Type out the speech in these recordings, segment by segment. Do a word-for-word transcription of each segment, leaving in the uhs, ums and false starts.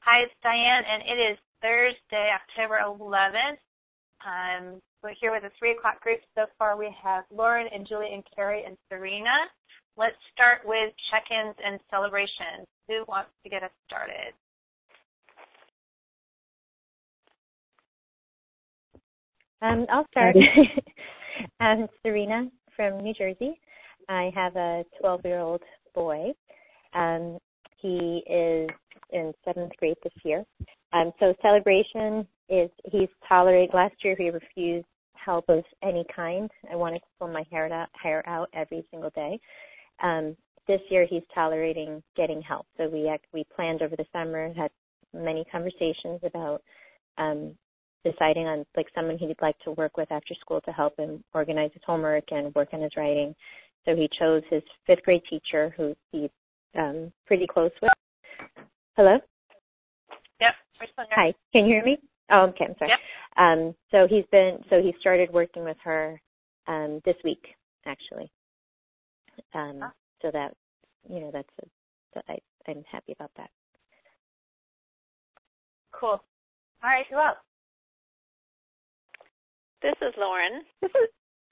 Hi, it's Diane, and it is Thursday, October eleventh. Um, we're here with a three o'clock group. So far we have Lauren and Julie and Carrie and Serena. Let's start with check-ins and celebrations. Who wants to get us started? Um, I'll start. I'm Serena from New Jersey. I have a twelve-year-old boy. Um, he is in seventh grade this year. Um, so celebration is he's tolerated. Last year he refused help of any kind. I wanted to pull my hair out, hair out every single day. Um, this year he's tolerating getting help. So we we planned over the summer, had many conversations about um, deciding on like someone he'd like to work with after school to help him organize his homework and work on his writing. So he chose his fifth grade teacher, who he's um, pretty close with. Hello? Yep. We're still here. Hi. Can you hear me? Oh, okay. I'm sorry. Yep. Um, so he's been, so he started working with her um, this week, actually. Um, huh? So that, you know, that's, a, that I, I'm happy about that. Cool. All right. Who else? This is Lauren. This is.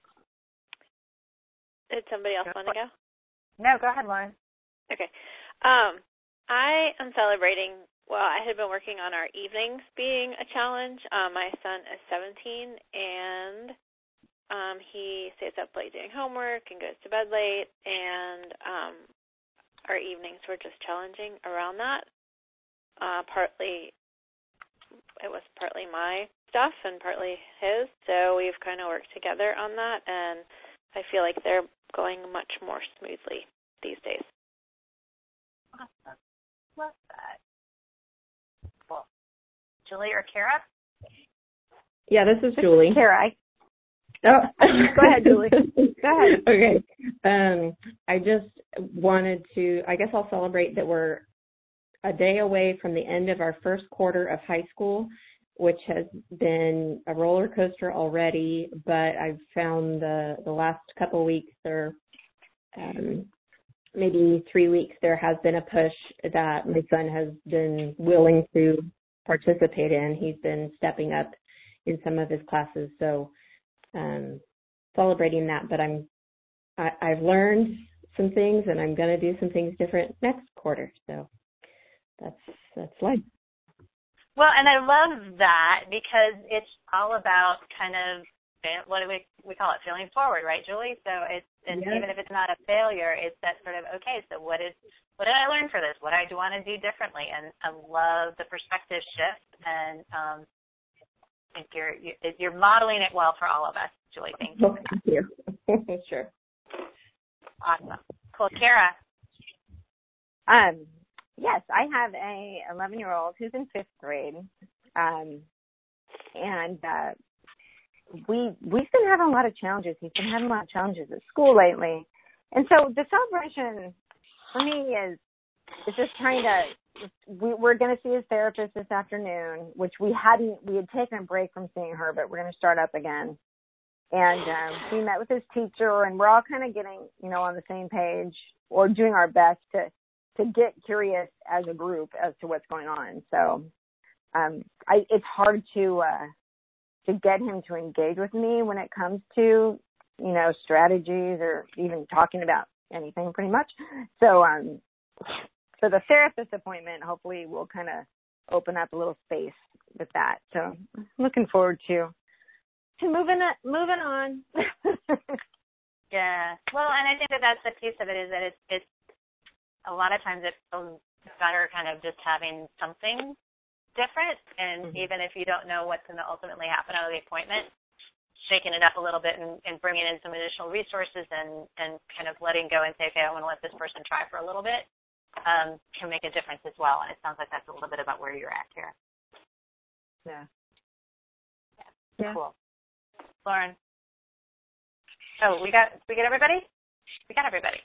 Did somebody else want to go? No, go ahead, Lauren. Okay. Um, I am celebrating, well, I had been working on our evenings being a challenge. Um, my son is seventeen, and um, he stays up late doing homework and goes to bed late, and um, our evenings were just challenging around that. Uh, partly, it was partly my stuff and partly his, so we've kind of worked together on that, and I feel like they're going much more smoothly these days. Awesome. Love that. Cool. Julie or Kara? Yeah, this is Julie. Kara. Oh. Go ahead, Julie. Go ahead. Okay. Um, I just wanted to, I guess I'll celebrate that we're a day away from the end of our first quarter of high school, which has been a roller coaster already, but I've found the, the last couple of weeks or um, maybe three weeks, there has been a push that my son has been willing to participate in. He's been stepping up in some of his classes, so um, celebrating that, but I'm, I, I've learned some things and I'm going to do some things different next quarter, so that's, that's life. Well, and I love that because it's all about kind of, what do we we call it, failing forward, right, Julie? So it's, and yes. even if it's not a failure, it's that sort of, okay, so what is, what did I learn for this? What do I want to do differently? And I love the perspective shift, and um, I think you're, you're modeling it well for all of us, Julie. Thank you. Oh, thank you. Sure. Awesome. Cool. Kara? Um, yes, I have a eleven-year-old who's in fifth grade, um, and uh, we we've been having a lot of challenges. He's been having a lot of challenges at school lately, and so the celebration for me is is just trying to. We, we're going to see his therapist this afternoon, which we hadn't. We had taken a break from seeing her, but we're going to start up again. And um, we met with his teacher, and we're all kind of getting, you know, on the same page or doing our best to to get curious as a group as to what's going on. So um, I, it's hard to uh, to get him to engage with me when it comes to, you know, strategies or even talking about anything pretty much. So um, so the therapist appointment hopefully will kind of open up a little space with that. So looking forward to to moving it, moving on. Yeah. Well, and I think that that's the piece of it is that it's, it's a lot of times it feels better kind of just having something different. And mm-hmm. even if you don't know what's going to ultimately happen out of the appointment, shaking it up a little bit and, and bringing in some additional resources and, and kind of letting go and say, okay, I want to let this person try for a little bit, um, can make a difference as well. And it sounds like that's a little bit about where you're at here. Yeah. Yeah. yeah. Cool. Lauren. Oh, we got we got everybody? We got everybody.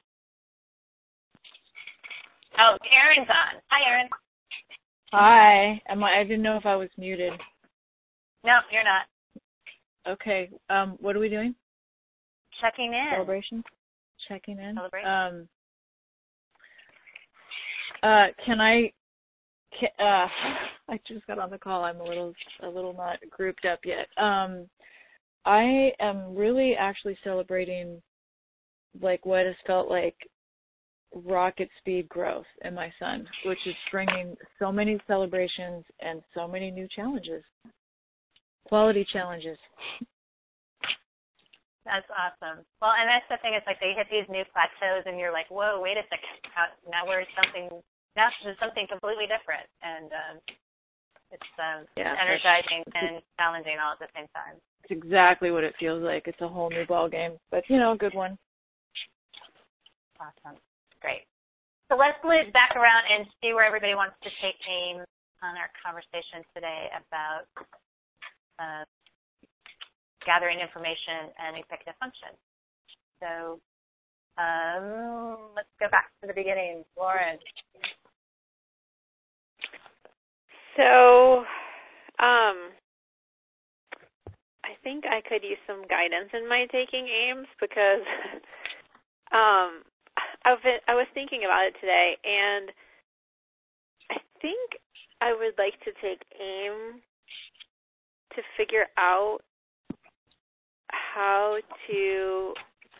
Oh, Erin's on. Hi, Erin. Hi. Am I, I didn't know if I was muted. No, you're not. Okay. Um, what are we doing? Checking in. Celebration? Checking in. Celebration. Um, uh, can I uh, I just got on the call. I'm a little, a little not grouped up yet. Um, I am really actually celebrating like what has felt like rocket speed growth in my son, which is bringing so many celebrations and so many new challenges, quality challenges. That's awesome. Well, and that's the thing. It's like they hit these new plateaus, and you're like, "Whoa, wait a second! Now we're something. Now there's something completely different." And um, it's um, yeah, energizing and challenging all at the same time. It's exactly what it feels like. It's a whole new ball game, but you know, a good one. Awesome. Great. So let's loop back around and see where everybody wants to take aim on our conversation today about uh, gathering information and executive function. So um, let's go back to the beginning. Lauren. So um, I think I could use some guidance in my taking aims because um, I've been, I was thinking about it today, and I think I would like to take aim to figure out how to,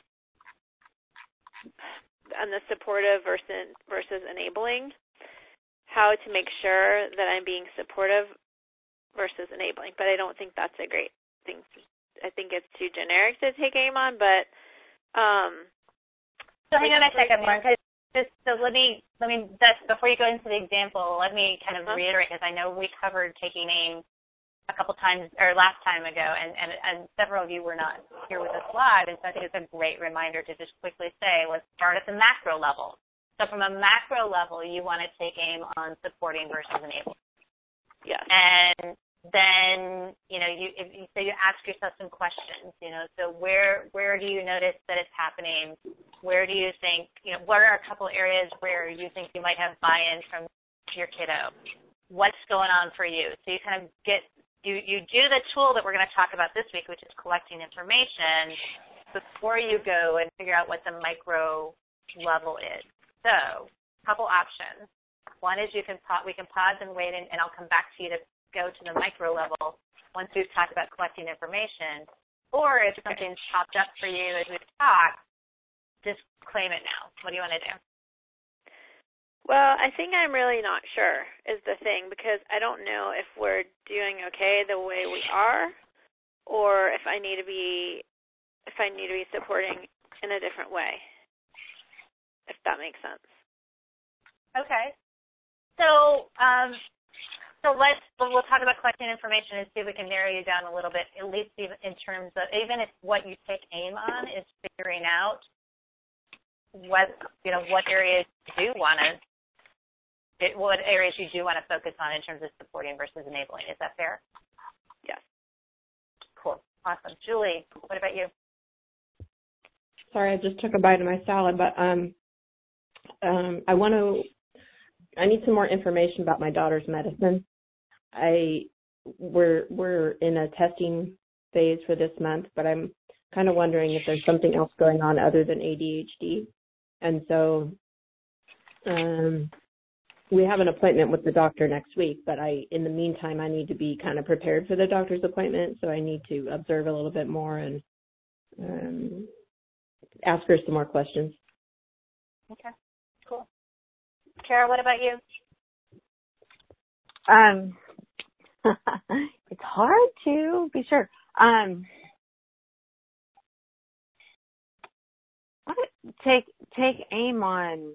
on the supportive versus versus enabling, how to make sure that I'm being supportive versus enabling. But I don't think that's a great thing. I think it's too generic to take aim on, but um, So hang on a second, Lauren, because just so let me let me just before you go into the example, let me kind of uh-huh. reiterate, because I know we covered taking aim a couple times or last time ago, and, and and several of you were not here with us live, and so I think it's a great reminder to just quickly say, let's start at the macro level. So from a macro level, you want to take aim on supporting versus enabling. Yes. And then, you know, you if you, so you ask yourself some questions, you know, so where where do you notice that it's happening? Where do you think, you know, what are a couple areas where you think you might have buy-in from your kiddo? What's going on for you? So you kind of get, you, you do the tool that we're going to talk about this week, which is collecting information, before you go and figure out what the micro level is. So a couple options. One is you can we can pause and wait, and, and I'll come back to you to go to the micro level once we've talked about collecting information. Or if something's popped up for you as we've talked, just claim it now. What do you want to do? Well, I think I'm really not sure is the thing, because I don't know if we're doing okay the way we are, or if I need to be if I need to be supporting in a different way, if that makes sense. Okay. So, um, so let's we'll talk about collecting information and see if we can narrow you down a little bit, at least even in terms of, even if what you take aim on is figuring out what, you know, what areas you do want to, what areas you do want to focus on in terms of supporting versus enabling. Is that fair? Yes. Cool. Awesome. Julie, what about you? Sorry, I just took a bite of my salad, but um, um, I want to, I need some more information about my daughter's medicine. I, we're, we're in a testing phase for this month, but I'm kind of wondering if there's something else going on other than A D H D. And so um, we have an appointment with the doctor next week, but I, in the meantime, I need to be kind of prepared for the doctor's appointment, so I need to observe a little bit more and um, ask her some more questions. Okay, cool. Kara, what about you? Um, it's hard to be sure. Um, I would take take aim on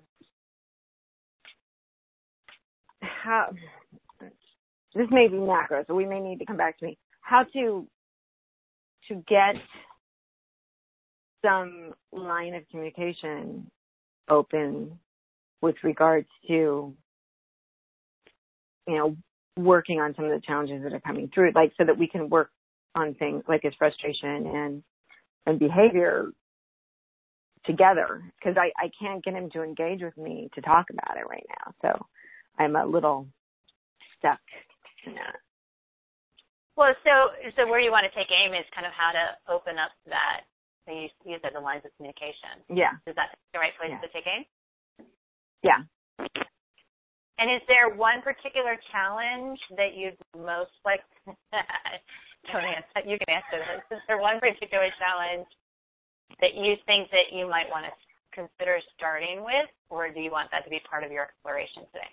how, this may be macro, so we may need to come back to me, how to to get some line of communication open with regards to, you know, working on some of the challenges that are coming through, like so that we can work on things like his frustration and, and behavior together, because I, I can't get him to engage with me to talk about it right now. So I'm a little stuck in that. Well, so so where you want to take aim is kind of how to open up that, so you use it as the lines of communication. Yeah. Is that the right place yeah. to take aim? Yeah. And is there one particular challenge that you'd most like? Don't answer. You can answer this. Is there one particular challenge that you think that you might want to consider starting with, or do you want that to be part of your exploration today?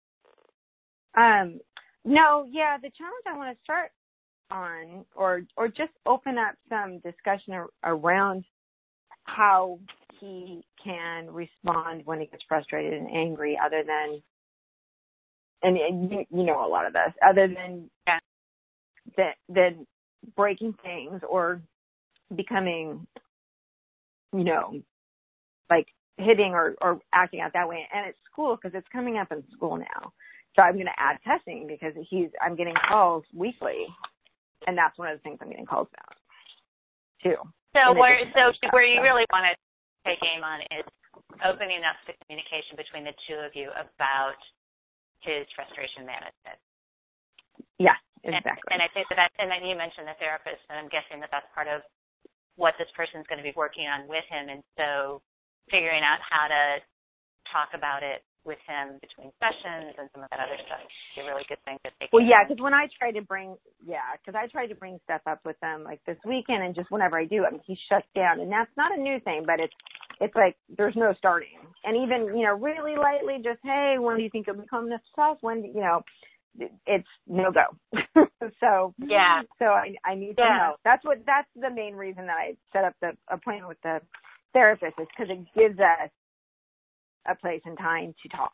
Um, no, yeah, the challenge I want to start on, or or just open up some discussion ar- around how he can respond when he gets frustrated and angry, other than, and, and you, you know a lot of this, other than yeah. that, than breaking things or becoming, you know, like hitting or, or acting out that way. And it's school, because it's coming up in school now. So I'm going to add testing, because he's, I'm getting calls weekly, and that's one of the things I'm getting calls about too. So where, so where you really want to take aim on is opening up the communication between the two of you about his frustration management. Yeah, exactly. And, and I think that, that, and then you mentioned the therapist, and I'm guessing that that's part of what this person's going to be working on with him. And so figuring out how to talk about it with him between sessions and some of that other stuff is a really good thing to take. Well, yeah, because when I try to bring, yeah, because I try to bring stuff up with them like this weekend, and just whenever I do, I mean, he shuts down, and that's not a new thing, but it's it's like there's no starting. And even, you know, really lightly, just, hey, when do you think it'll become this tough? When, you know, it's no go. so yeah, so I I need to yeah. know. That's what that's the main reason that I set up the appointment with the therapist, is because it gives us a place and time to talk.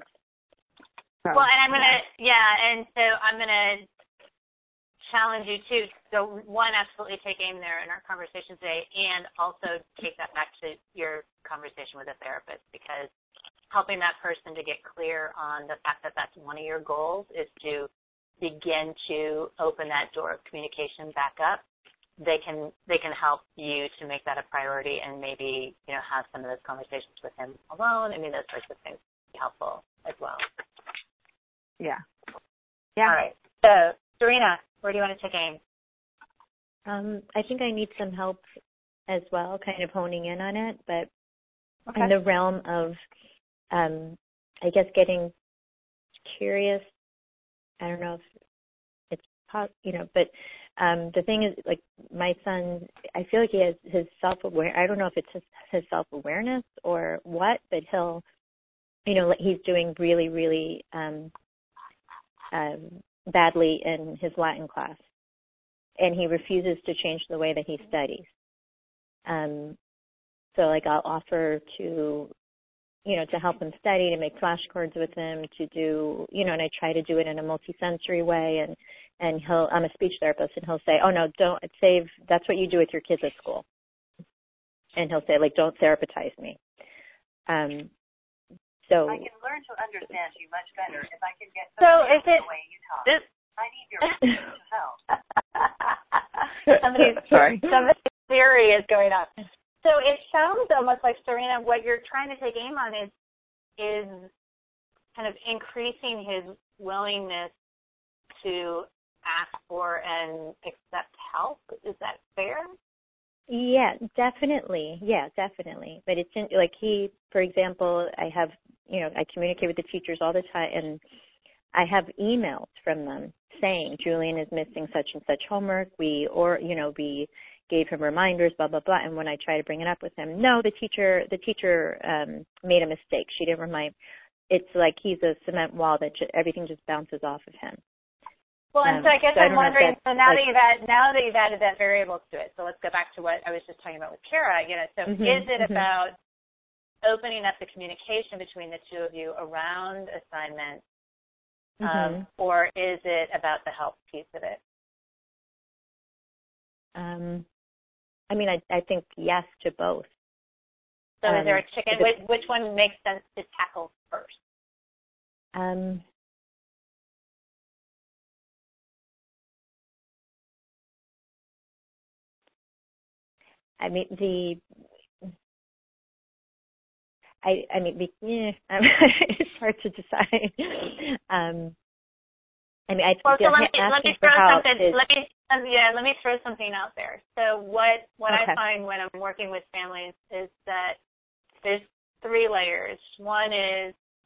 So, well, and I'm gonna, yeah. yeah, and so I'm gonna challenge you too. So one, absolutely take aim there in our conversation today, and also take that back to your conversation with a therapist, because helping that person to get clear on the fact that that's one of your goals is to begin to open that door of communication back up. They can they can help you to make that a priority, and maybe, you know, have some of those conversations with him alone. I mean, those sorts of things be helpful as well. Yeah. Yeah. All right. So, Serena, where do you want to take aim? Um, I think I need some help as well, kind of honing in on it, but okay. in the realm of, um, I guess, getting curious. I don't know if it's possible, you know, but Um, the thing is, like, my son, I feel like he has his self-aware, I don't know if it's his, his self-awareness or what, but he'll, you know, he's doing really, really um, um, badly in his Latin class, and he refuses to change the way that he studies. Um, so, like, I'll offer to, you know, to help him study, to make flashcards with him, to do, you know, and I try to do it in a multisensory way, and And he'll, I'm a speech therapist, and he'll say, oh, no, don't save, that's what you do with your kids at school. And he'll say, like, don't therapeutize me. Um, so. I can learn to understand you much better if I can get so is it, the way you talk. This, I need your help. somebody's, Sorry. Somebody's theory is going up. So it sounds almost like, Serena, what you're trying to take aim on is, is kind of increasing his willingness to ask for and accept help. Is that fair? Yeah, definitely. Yeah, definitely. But it's in, like he, for example, I have, you know, I communicate with the teachers all the time, and I have emails from them saying Julian is missing such and such homework. We, or, you know, we gave him reminders, blah, blah, blah. And when I try to bring it up with him, no, the teacher, the teacher um, made a mistake. She didn't remind. It's like he's a cement wall that ju- everything just bounces off of him. Well, and Um, so I guess so I I'm wondering, so now like, that you've added, now that you've added that variable to it, so let's go back to what I was just talking about with Kara, you know, so mm-hmm, is it mm-hmm. about opening up the communication between the two of you around assignments, mm-hmm. um, or is it about the help piece of it? Um, I mean, I, I think yes to both. So um, is there a chicken, which, which one makes sense to tackle first? Um, I mean, the, I, I mean, the, yeah, it's hard to decide. Um, I mean, I well, so let me, asking let me for throw help something. is, let me, um, yeah, let me throw something out there. So what, what okay. I find when I'm working with families is that there's three layers. One is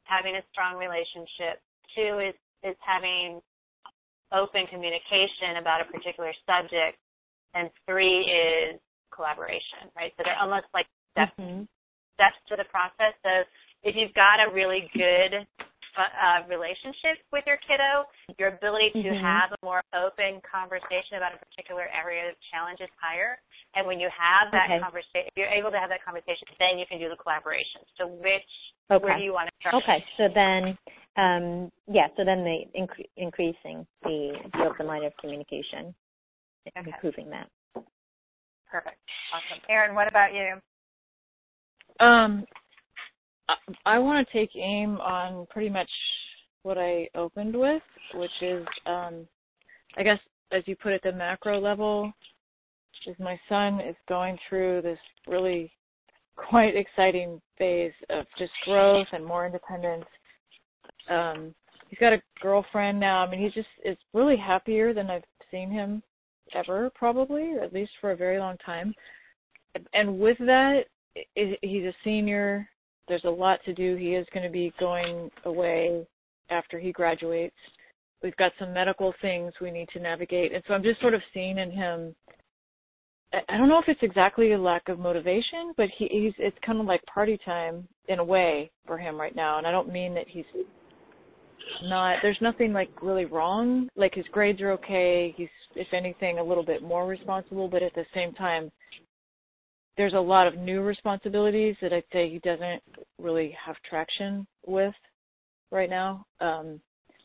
having a strong relationship. Two is, is having open communication about a particular subject. And three is collaboration, right? So they're almost like steps, mm-hmm. steps to the process. So if you've got a really good uh, relationship with your kiddo, your ability to mm-hmm. have a more open conversation about a particular area of challenge is higher. And when you have that okay. conversation, if you're able to have that conversation, then you can do the collaboration. So which, okay. where do you want to start? Okay, so then, um, yeah, so then the incre- increasing the, the open line of communication, okay. improving that. Perfect. Awesome. Erin, what about you? Um, I, I want to take aim on pretty much what I opened with, which is, um, I guess, as you put it, the macro level, is my son is going through this really quite exciting phase of just growth and more independence. Um, he's got a girlfriend now. I mean, he just is really happier than I've seen him ever, probably, or at least for a very long time. And with that, he's a senior. There's a lot to do. He is going to be going away after he graduates. We've got some medical things we need to navigate. And so I'm just sort of seeing in him, I don't know if it's exactly a lack of motivation, but he, he's it's kind of like party time in a way for him right now. And I don't mean that he's not, there's nothing like really wrong. Like his grades are okay. He's, if anything, a little bit more responsible, but at the same time, there's a lot of new responsibilities that I'd say he doesn't really have traction with right now. Um,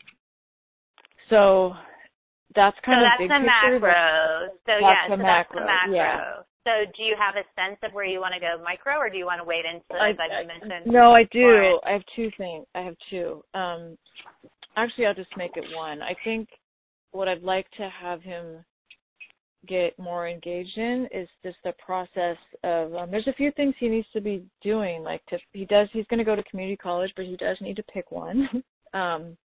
so that's kind so of that's big the picture. macro. So that's yeah, the so macro. that's the macro. Yeah. So do you have a sense of where you want to go micro, or do you want to wait until, as I, I mentioned? No, I do. I have two things. I have two. Um, actually, I'll just make it one. I think what I'd like to have him get more engaged in is just the process of, um, there's a few things he needs to be doing. Like to, he does, he's going to go to community college, but he does need to pick one. um,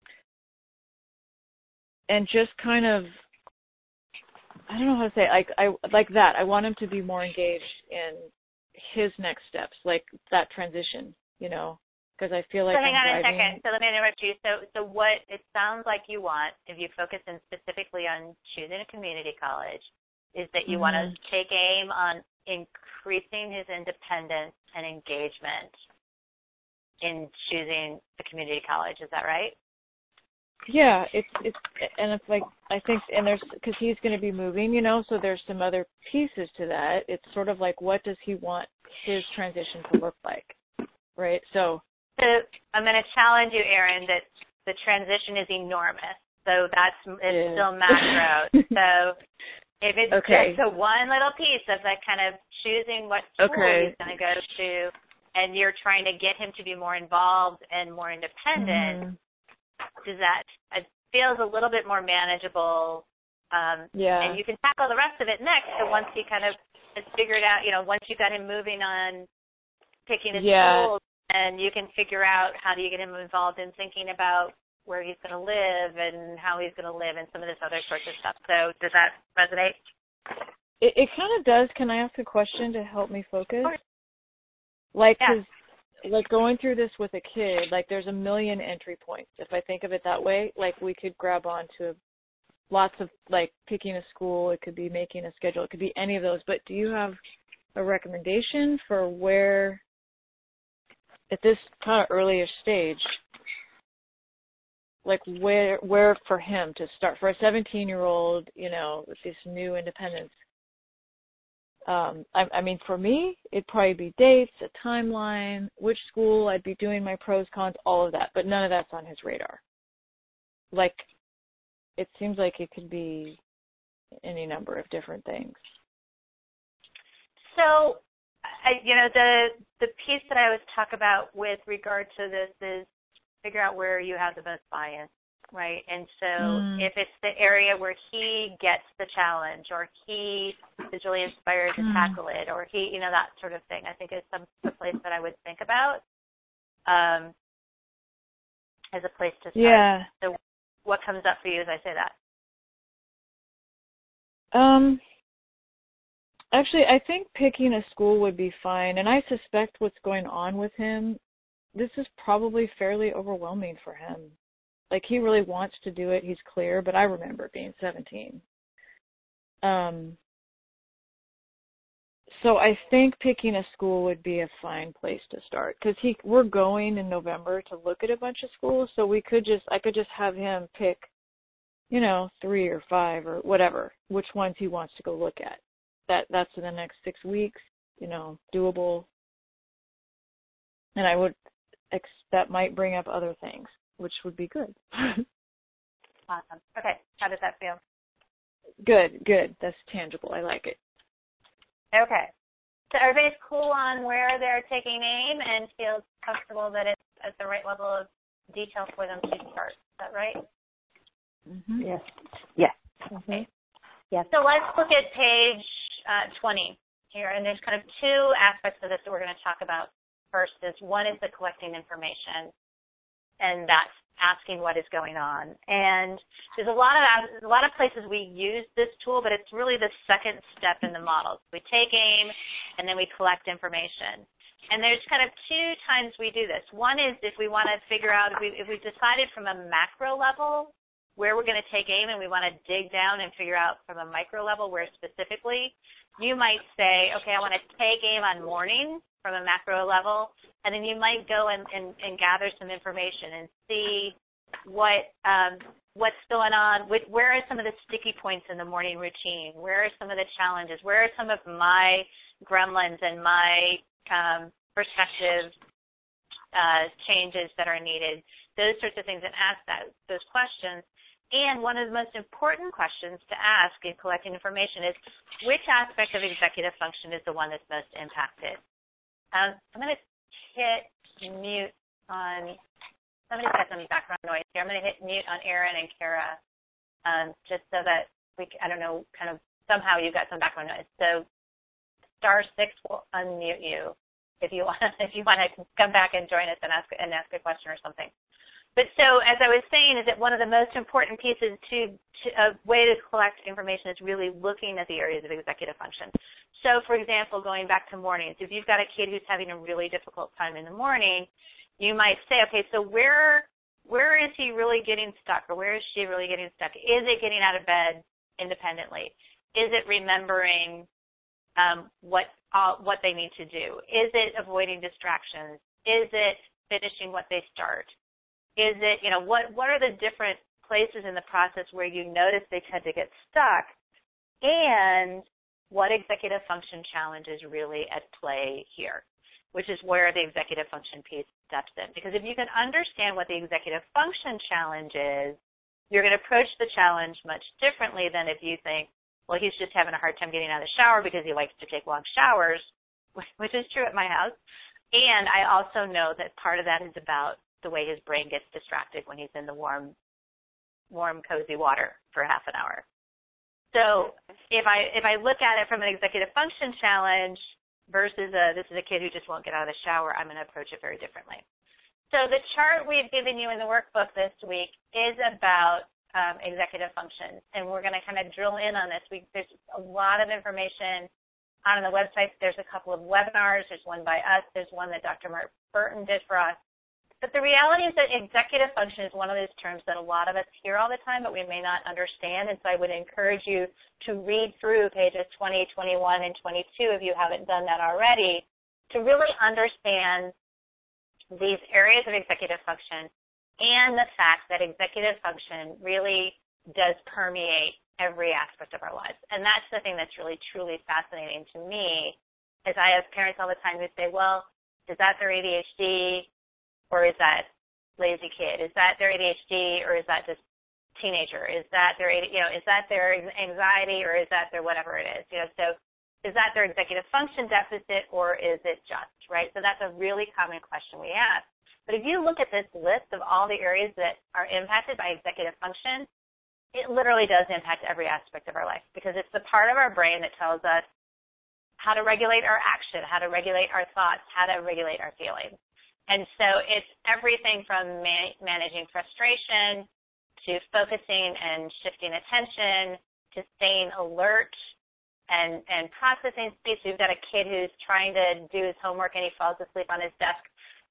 and just kind of, I don't know how to say it, like I like that. I want him to be more engaged in his next steps, like that transition, you know, because I feel like so hang I'm on driving. a second. So let me interrupt you. So, so what it sounds like you want, if you focus in specifically on choosing a community college, is that you mm-hmm. want to take aim on increasing his independence and engagement in choosing a community college. Is that right? Yeah, it's it's and it's like I think and there's because he's going to be moving, you know, so there's some other pieces to that. It's sort of like, what does he want his transition to look like, right? So, so I'm going to challenge you, Erin, that the transition is enormous. So that's it's yeah. still macro. So if it's okay. just a one little piece of like kind of choosing what school okay. he's going to go to, and you're trying to get him to be more involved and more independent. Mm-hmm. Does that it feels a little bit more manageable, um, yeah. and you can tackle the rest of it next. So once he kind of has figured out, you know, once you got him moving on picking his yeah. schools, and you can figure out how do you get him involved in thinking about where he's going to live and how he's going to live and some of this other sorts of stuff. So does that resonate? It, it kind of does. Can I ask a question to help me focus? Of course. Like, yeah. cause like going through this with a kid, like there's a million entry points. If I think of it that way, like we could grab on to lots of like picking a school. It could be making a schedule. It could be any of those. But do you have a recommendation for where at this kind of earlier stage, like where, where for him to start for a seventeen year old, you know, with this new independence? Um, I, I mean, for me, it'd probably be dates, a timeline, which school I'd be doing my pros, cons, all of that. But none of that's on his radar. Like, it seems like it could be any number of different things. So, I, you know, the the piece that I always talk about with regard to this is figure out where you have the most bias, right? And so mm. if it's the area where he gets the challenge or he is really inspired to mm. tackle it or he, you know, that sort of thing, I think is some the place that I would think about um, as a place to start. Yeah. So what comes up for you as I say that? Um, actually, I think picking a school would be fine. And I suspect what's going on with him this is probably fairly overwhelming for him. Like, he really wants to do it. He's clear, but I remember being seventeen. Um, so I think picking a school would be a fine place to start, because he we're going in November to look at a bunch of schools, so we could just I could just have him pick, you know, three or five or whatever, which ones he wants to go look at. That that's in the next six weeks, you know, doable. And I would ex- that might bring up other things, which would be good. Awesome. Okay. How does that feel? Good, good. That's tangible. I like it. Okay. So everybody's cool on where they're taking aim and feels comfortable that it's at the right level of detail for them to start. Is that right? Mm-hmm. Yes. Yes. Okay. Yes. So let's look at page uh, twenty here, and there's kind of two aspects of this that we're going to talk about. First is one is the collecting information, and that's asking what is going on. And there's a lot of a lot of places we use this tool, but it's really the second step in the model. We take aim, and then we collect information. And there's kind of two times we do this. One is if we want to figure out, if, we, if we've decided from a macro level where we're going to take aim, and we want to dig down and figure out from a micro level where specifically, you might say, okay, I want to take aim on morning from a macro level, and then you might go and, and, and gather some information and see what um, what's going on. With, where are some of the sticky points in the morning routine? Where are some of the challenges? Where are some of my gremlins and my um, perspective uh, changes that are needed? Those sorts of things, and ask that, those questions. And one of the most important questions to ask in collecting information is, which aspect of executive function is the one that's most impacted? Um, I'm going to hit mute on, somebody's got some background noise here. I'm going to hit mute on Erin and Kara, um, just so that we, I don't know, kind of somehow you've got some background noise. So star six will unmute you if you want, if you want to come back and join us and ask, and ask a question or something. But so, as I was saying, is that one of the most important pieces to, to a way to collect information is really looking at the areas of executive function. So, for example, going back to mornings, if you've got a kid who's having a really difficult time in the morning, you might say, okay, so where where is he really getting stuck, or where is she really getting stuck? Is it getting out of bed independently? Is it remembering um, what uh, what they need to do? Is it avoiding distractions? Is it finishing what they start? Is it, you know, what, what are the different places in the process where you notice they tend to get stuck? And what executive function challenge is really at play here, which is where the executive function piece steps in. Because if you can understand what the executive function challenge is, you're going to approach the challenge much differently than if you think, well, he's just having a hard time getting out of the shower because he likes to take long showers, which is true at my house. And I also know that part of that is about the way his brain gets distracted when he's in the warm, warm, cozy water for half an hour. So if I if I look at it from an executive function challenge versus a, this is a kid who just won't get out of the shower, I'm going to approach it very differently. So the chart we've given you in the workbook this week is about um, executive function, and we're going to kind of drill in on this. We, there's a lot of information on the website. There's a couple of webinars. There's one by us. There's one that Doctor Mark Burton did for us. But the reality is that executive function is one of those terms that a lot of us hear all the time, but we may not understand. And so I would encourage you to read through pages twenty, twenty-one, and twenty-two if you haven't done that already, to really understand these areas of executive function and the fact that executive function really does permeate every aspect of our lives. And that's the thing that's really, truly fascinating to me, as I have parents all the time who say, well, is that their A D H D? Or is that lazy kid? Is that their A D H D, or is that just teenager? Is that their, you know, is that their anxiety, or is that their whatever it is? You know, so is that their executive function deficit, or is it just, right? So that's a really common question we ask. But if you look at this list of all the areas that are impacted by executive function, it literally does impact every aspect of our life, because it's the part of our brain that tells us how to regulate our action, how to regulate our thoughts, how to regulate our feelings. And so it's everything from man- managing frustration to focusing and shifting attention to staying alert and, and processing speed. So you've got a kid who's trying to do his homework and he falls asleep on his desk.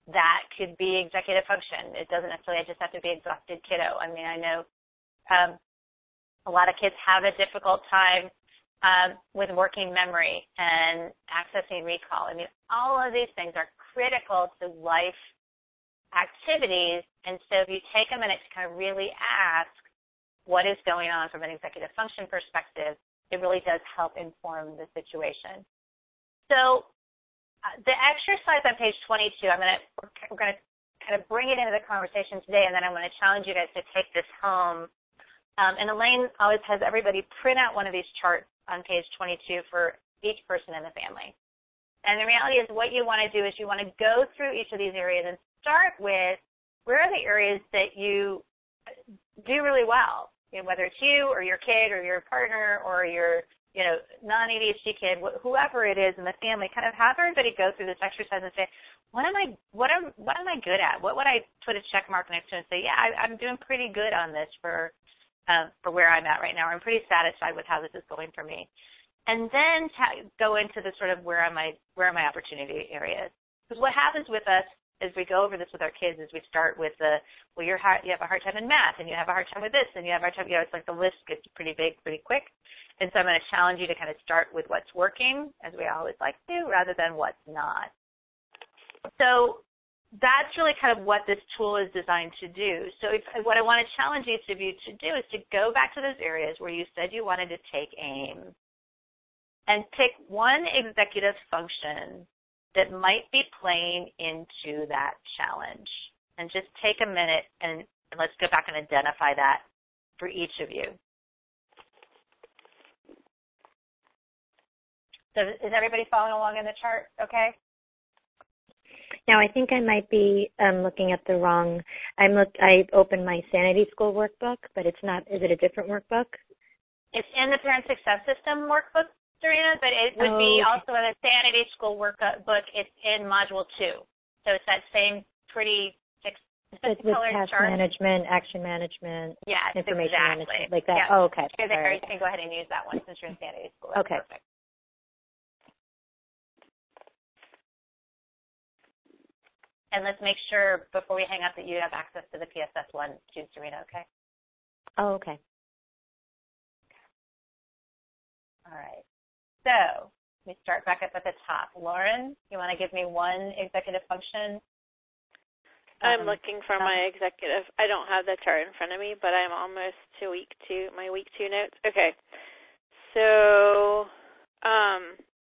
that could be executive function. It doesn't necessarily just have to be exhausted kiddo. I mean, I know um, a lot of kids have a difficult time um, with working memory and accessing recall. I mean, all of these things are critical to life activities. And so if you take a minute to kind of really ask what is going on from an executive function perspective, it really does help inform the situation. So uh, the exercise on page twenty-two, I'm going to, we're going to kind of bring it into the conversation today, and then I'm going to challenge you guys to take this home. Um, and Elaine always has everybody print out one of these charts on page twenty-two for each person in the family. And the reality is what you want to do is you want to go through each of these areas and start with where are the areas that you do really well, you know, whether it's you or your kid or your partner or your, you know, non-A D H D kid, wh- whoever it is in the family, kind of have everybody go through this exercise and say, what am I, what am, what am I good at? What would I put a check mark next to and say, yeah, I, I'm doing pretty good on this for, uh, for where I'm at right now. I'm pretty satisfied with how this is going for me. And then ta- go into the sort of where are my, where are my opportunity areas? Because what happens with us as we go over this with our kids is we start with the, well, you're hard, you have a hard time in math, and you have a hard time with this, and you have a hard time, you know, it's like the list gets pretty big pretty quick. And so I'm going to challenge you to kind of start with what's working, as we always like to, rather than what's not. So that's really kind of what this tool is designed to do. So if, what I want to challenge each of you to do is to go back to those areas where you said you wanted to take aim and pick one executive function that might be playing into that challenge. And just take a minute and, and let's go back and identify that for each of you. So is everybody following along in the chart okay? Now, I think I might be um, looking at the wrong, I'm look, I opened my Sanity School workbook, but it's not, is it a different workbook? It's in the Parent Success System workbook, Serena, but it would oh, be okay. also in the Sanity School workbook. It's in Module two. So it's that same pretty It's with colored task chart. management, action management, yes, information exactly. management, like that. Yep. Oh, okay. You're there. Right. You can go ahead and use that one since you're in Sanity School. That's okay. Perfect. And let's make sure before we hang up that you have access to the P S S one too, Serena, okay? Oh, okay. All right. So let me start back up at the top. Lauren, you want to give me one executive function? I'm Um, looking for my executive. I don't have the chart in front of me, but I'm almost to week two, my week two notes. Okay. So, um,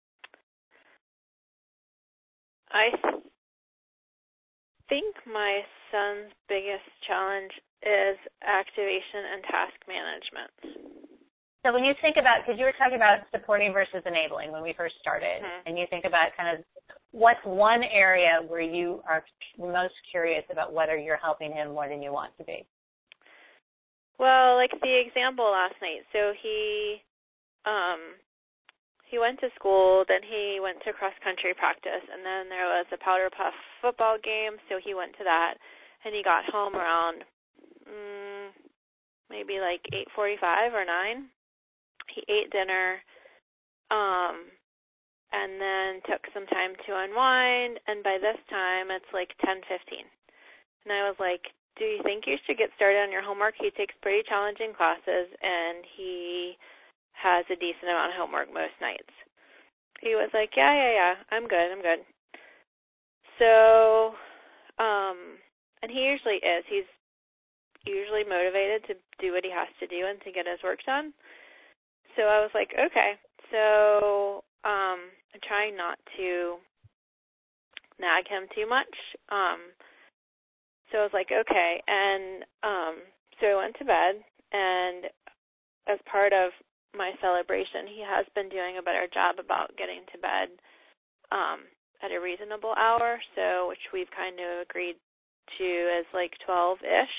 I th- think my son's biggest challenge is activation and task management. So when you think about, because you were talking about supporting versus enabling when we first started, Mm-hmm. and you think about kind of what's one area where you are most curious about whether you're helping him more than you want to be? Well, like the example last night. So he, um, he went to school, then he went to cross-country practice, and then there was a powder puff football game, so he went to that, and he got home around mm, maybe like eight forty-five or nine. He ate dinner, um, and then took some time to unwind, and by this time it's like ten fifteen. And I was like, do you think you should get started on your homework? He takes pretty challenging classes, and he has a decent amount of homework most nights. He was like, yeah, yeah, yeah, I'm good, I'm good. So, um, and he usually is. He's usually motivated to do what he has to do and to get his work done. So I was like, okay. So um, I'm trying not to nag him too much. Um, so I was like, okay. And um, so I went to bed, and as part of my celebration, he has been doing a better job about getting to bed um, at a reasonable hour, so which we've kind of agreed to as like twelve-ish.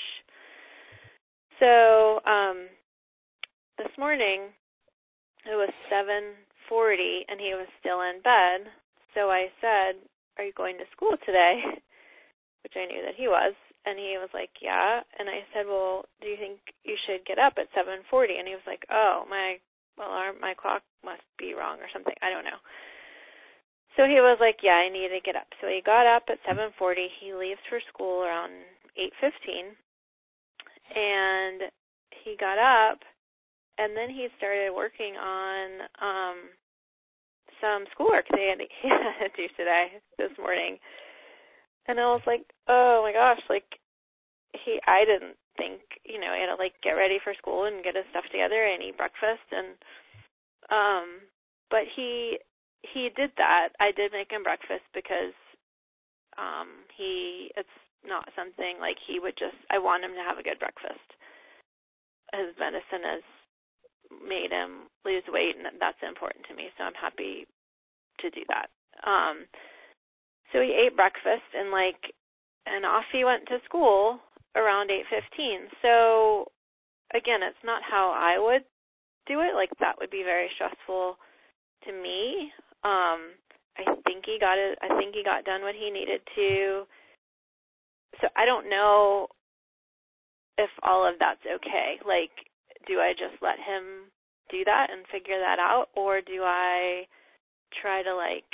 So um, this morning, it was seven forty, and he was still in bed. So I said, are you going to school today? Which I knew that he was. And he was like, yeah. And I said, well, do you think you should get up at seven forty? And he was like, oh, my alarm, my clock must be wrong or something. I don't know. So he was like, yeah, I need to get up. So he got up at seven forty. He leaves for school around eight fifteen. And he got up, and then he started working on um, some schoolwork they had, he had to do today, this morning. And I was like, oh, my gosh, like, he, I didn't think, you know, he had to, like, get ready for school and get his stuff together and eat breakfast. And, um, but he... He did that. I did make him breakfast because um, he, it's not something like he would just, I want him to have a good breakfast. His medicine has made him lose weight, and that's important to me, so I'm happy to do that. Um, so he ate breakfast, and like, and off he went to school around eight fifteen. So, again, it's not how I would do it. Like, that would be very stressful to me. Um, I think he got it. I think he got done what he needed to. So I don't know if all of that's okay. Like, do I just let him do that and figure that out, or do I try to like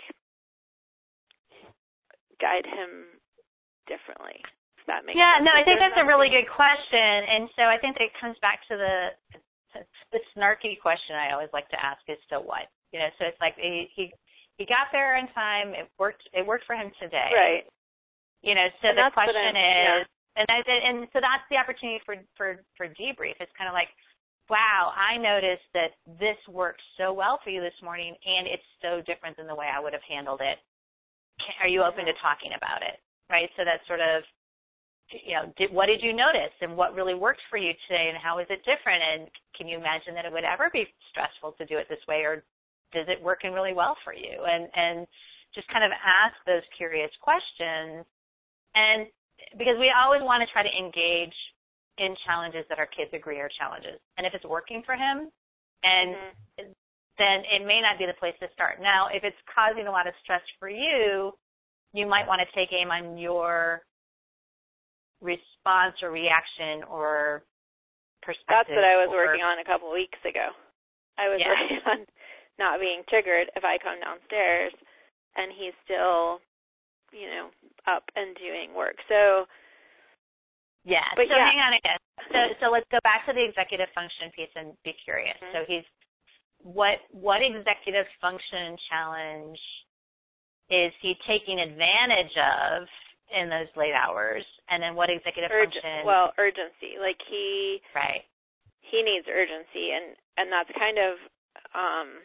guide him differently? If that makes yeah, sense. no, I Like, think there's that's a nothing- really good question, and so I think that it comes back to the the snarky question I always like to ask is, so what? You know, so it's like he he. He got there in time. It worked. It worked for him today. Right. You know. So and the question is, yeah. and I, and so that's the opportunity for for for debrief. It's kind of like, wow, I noticed that this worked so well for you this morning, and it's so different than the way I would have handled it. Can, are you open mm-hmm. to talking about it? Right. So that's sort of, you know, did, what did you notice, and what really worked for you today, and how is it different? And can you imagine that it would ever be stressful to do it this way, or does it work in really well for you? And and just kind of ask those curious questions. And because we always want to try to engage in challenges that our kids agree are challenges. And if it's working for him, and mm-hmm. then it may not be the place to start. Now, if it's causing a lot of stress for you, you might want to take aim on your response or reaction or perspective. That's what I was or, working on a couple of weeks ago. I was yeah. working on not being triggered if I come downstairs and he's still, you know, up and doing work. So, yeah. But so yeah. hang on again. So, so let's go back to the executive function piece and be curious. Mm-hmm. So he's, what what executive function challenge is he taking advantage of in those late hours? And then what executive Urg- function? Well, urgency. Like he, right. he needs urgency, and and that's kind of. Um,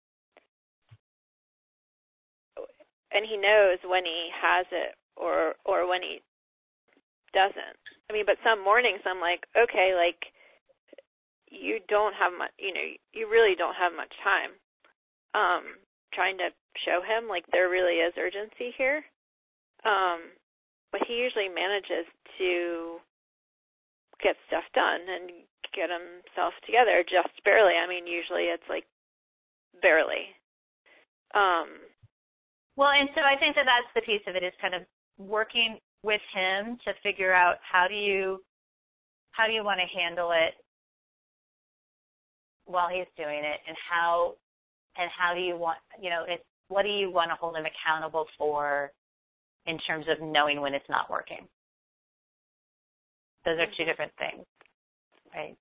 And he knows when he has it or or when he doesn't. I mean, but some mornings I'm like, okay, like you don't have much, you know, you really don't have much time. Um, trying to show him like there really is urgency here. Um, but he usually manages to get stuff done and get himself together just barely. I mean, usually it's like barely. Um. Well, and so I think that that's the piece of it, is kind of working with him to figure out how do you how do you want to handle it while he's doing it, and how and how do you want, you know, it, what do you want to hold him accountable for in terms of knowing when it's not working? Those are two different things, right?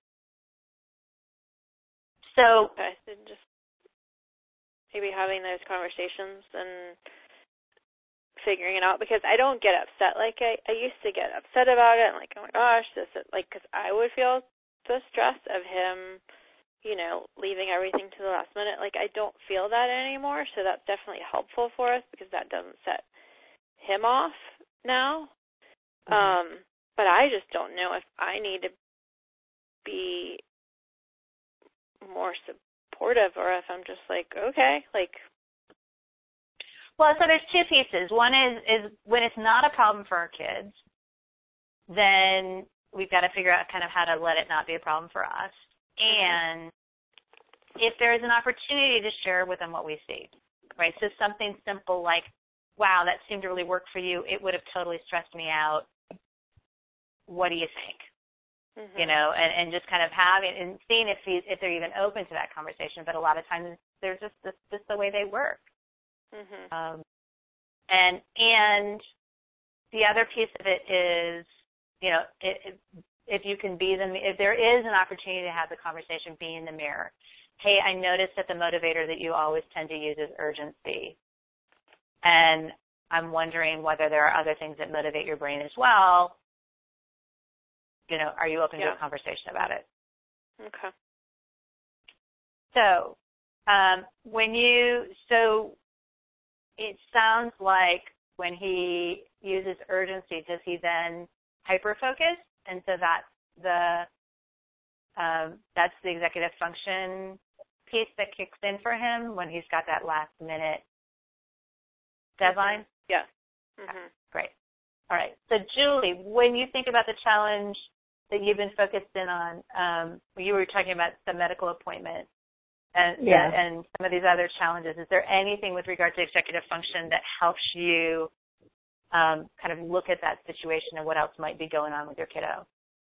So, I should just maybe having those conversations and figuring it out, because I don't get upset like I, I used to get upset about it and like, oh my gosh, this is like, because I would feel the stress of him, you know, leaving everything to the last minute. Like, I don't feel that anymore, so that's definitely helpful for us because that doesn't set him off now. Mm-hmm. Um, but I just don't know if I need to be more supportive or if I'm just like, okay, like. Well, so there's two pieces. One is, is when it's not a problem for our kids, then we've got to figure out kind of how to let it not be a problem for us. And if there is an opportunity to share with them what we see, right? So something simple like, wow, that seemed to really work for you. It would have totally stressed me out. What do you think? Mm-hmm. You know, and, and just kind of having and seeing if he's, if they're even open to that conversation. But a lot of times they're just this, just the way they work. Mm-hmm. Um, and and the other piece of it is, you know, it, it, if you can be the, if there is an opportunity to have the conversation, be in the mirror. Hey, I noticed that the motivator that you always tend to use is urgency. And I'm wondering whether there are other things that motivate your brain as well. You know, are you open yeah. to a conversation about it? Okay. So, um, when you, so it sounds like when he uses urgency, does he then hyper-focus? And so that's the, um, that's the executive function piece that kicks in for him when he's got that last minute deadline? Mm-hmm. Yeah. Mm-hmm. Great. All right. So, Julie, when you think about the challenge that you've been focused in on, um, you were talking about the medical appointment and, yeah. and some of these other challenges. Is there anything with regard to executive function that helps you um, kind of look at that situation and what else might be going on with your kiddo?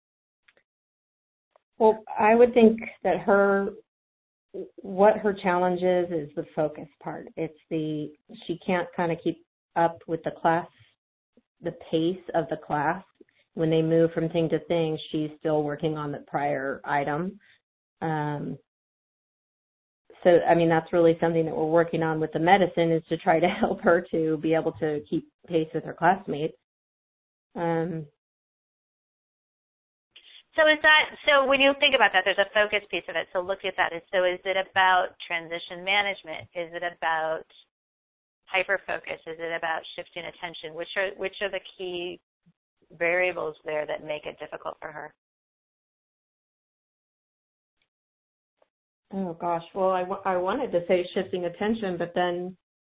Well, I would think that her, what her challenge is, is the focus part. It's the, she can't kind of keep up with the class, the pace of the class. When they move from thing to thing, she's still working on the prior item. Um, so, I mean, that's really something that we're working on with the medicine, is to try to help her to be able to keep pace with her classmates. Um, so is that, so when you think about that, there's a focus piece of it. So look at that. So is it about transition management? Is it about hyper-focus? Is it about shifting attention? Which are, which are the key variables there that make it difficult for her? Oh gosh, well, I, w- I wanted to say shifting attention, but then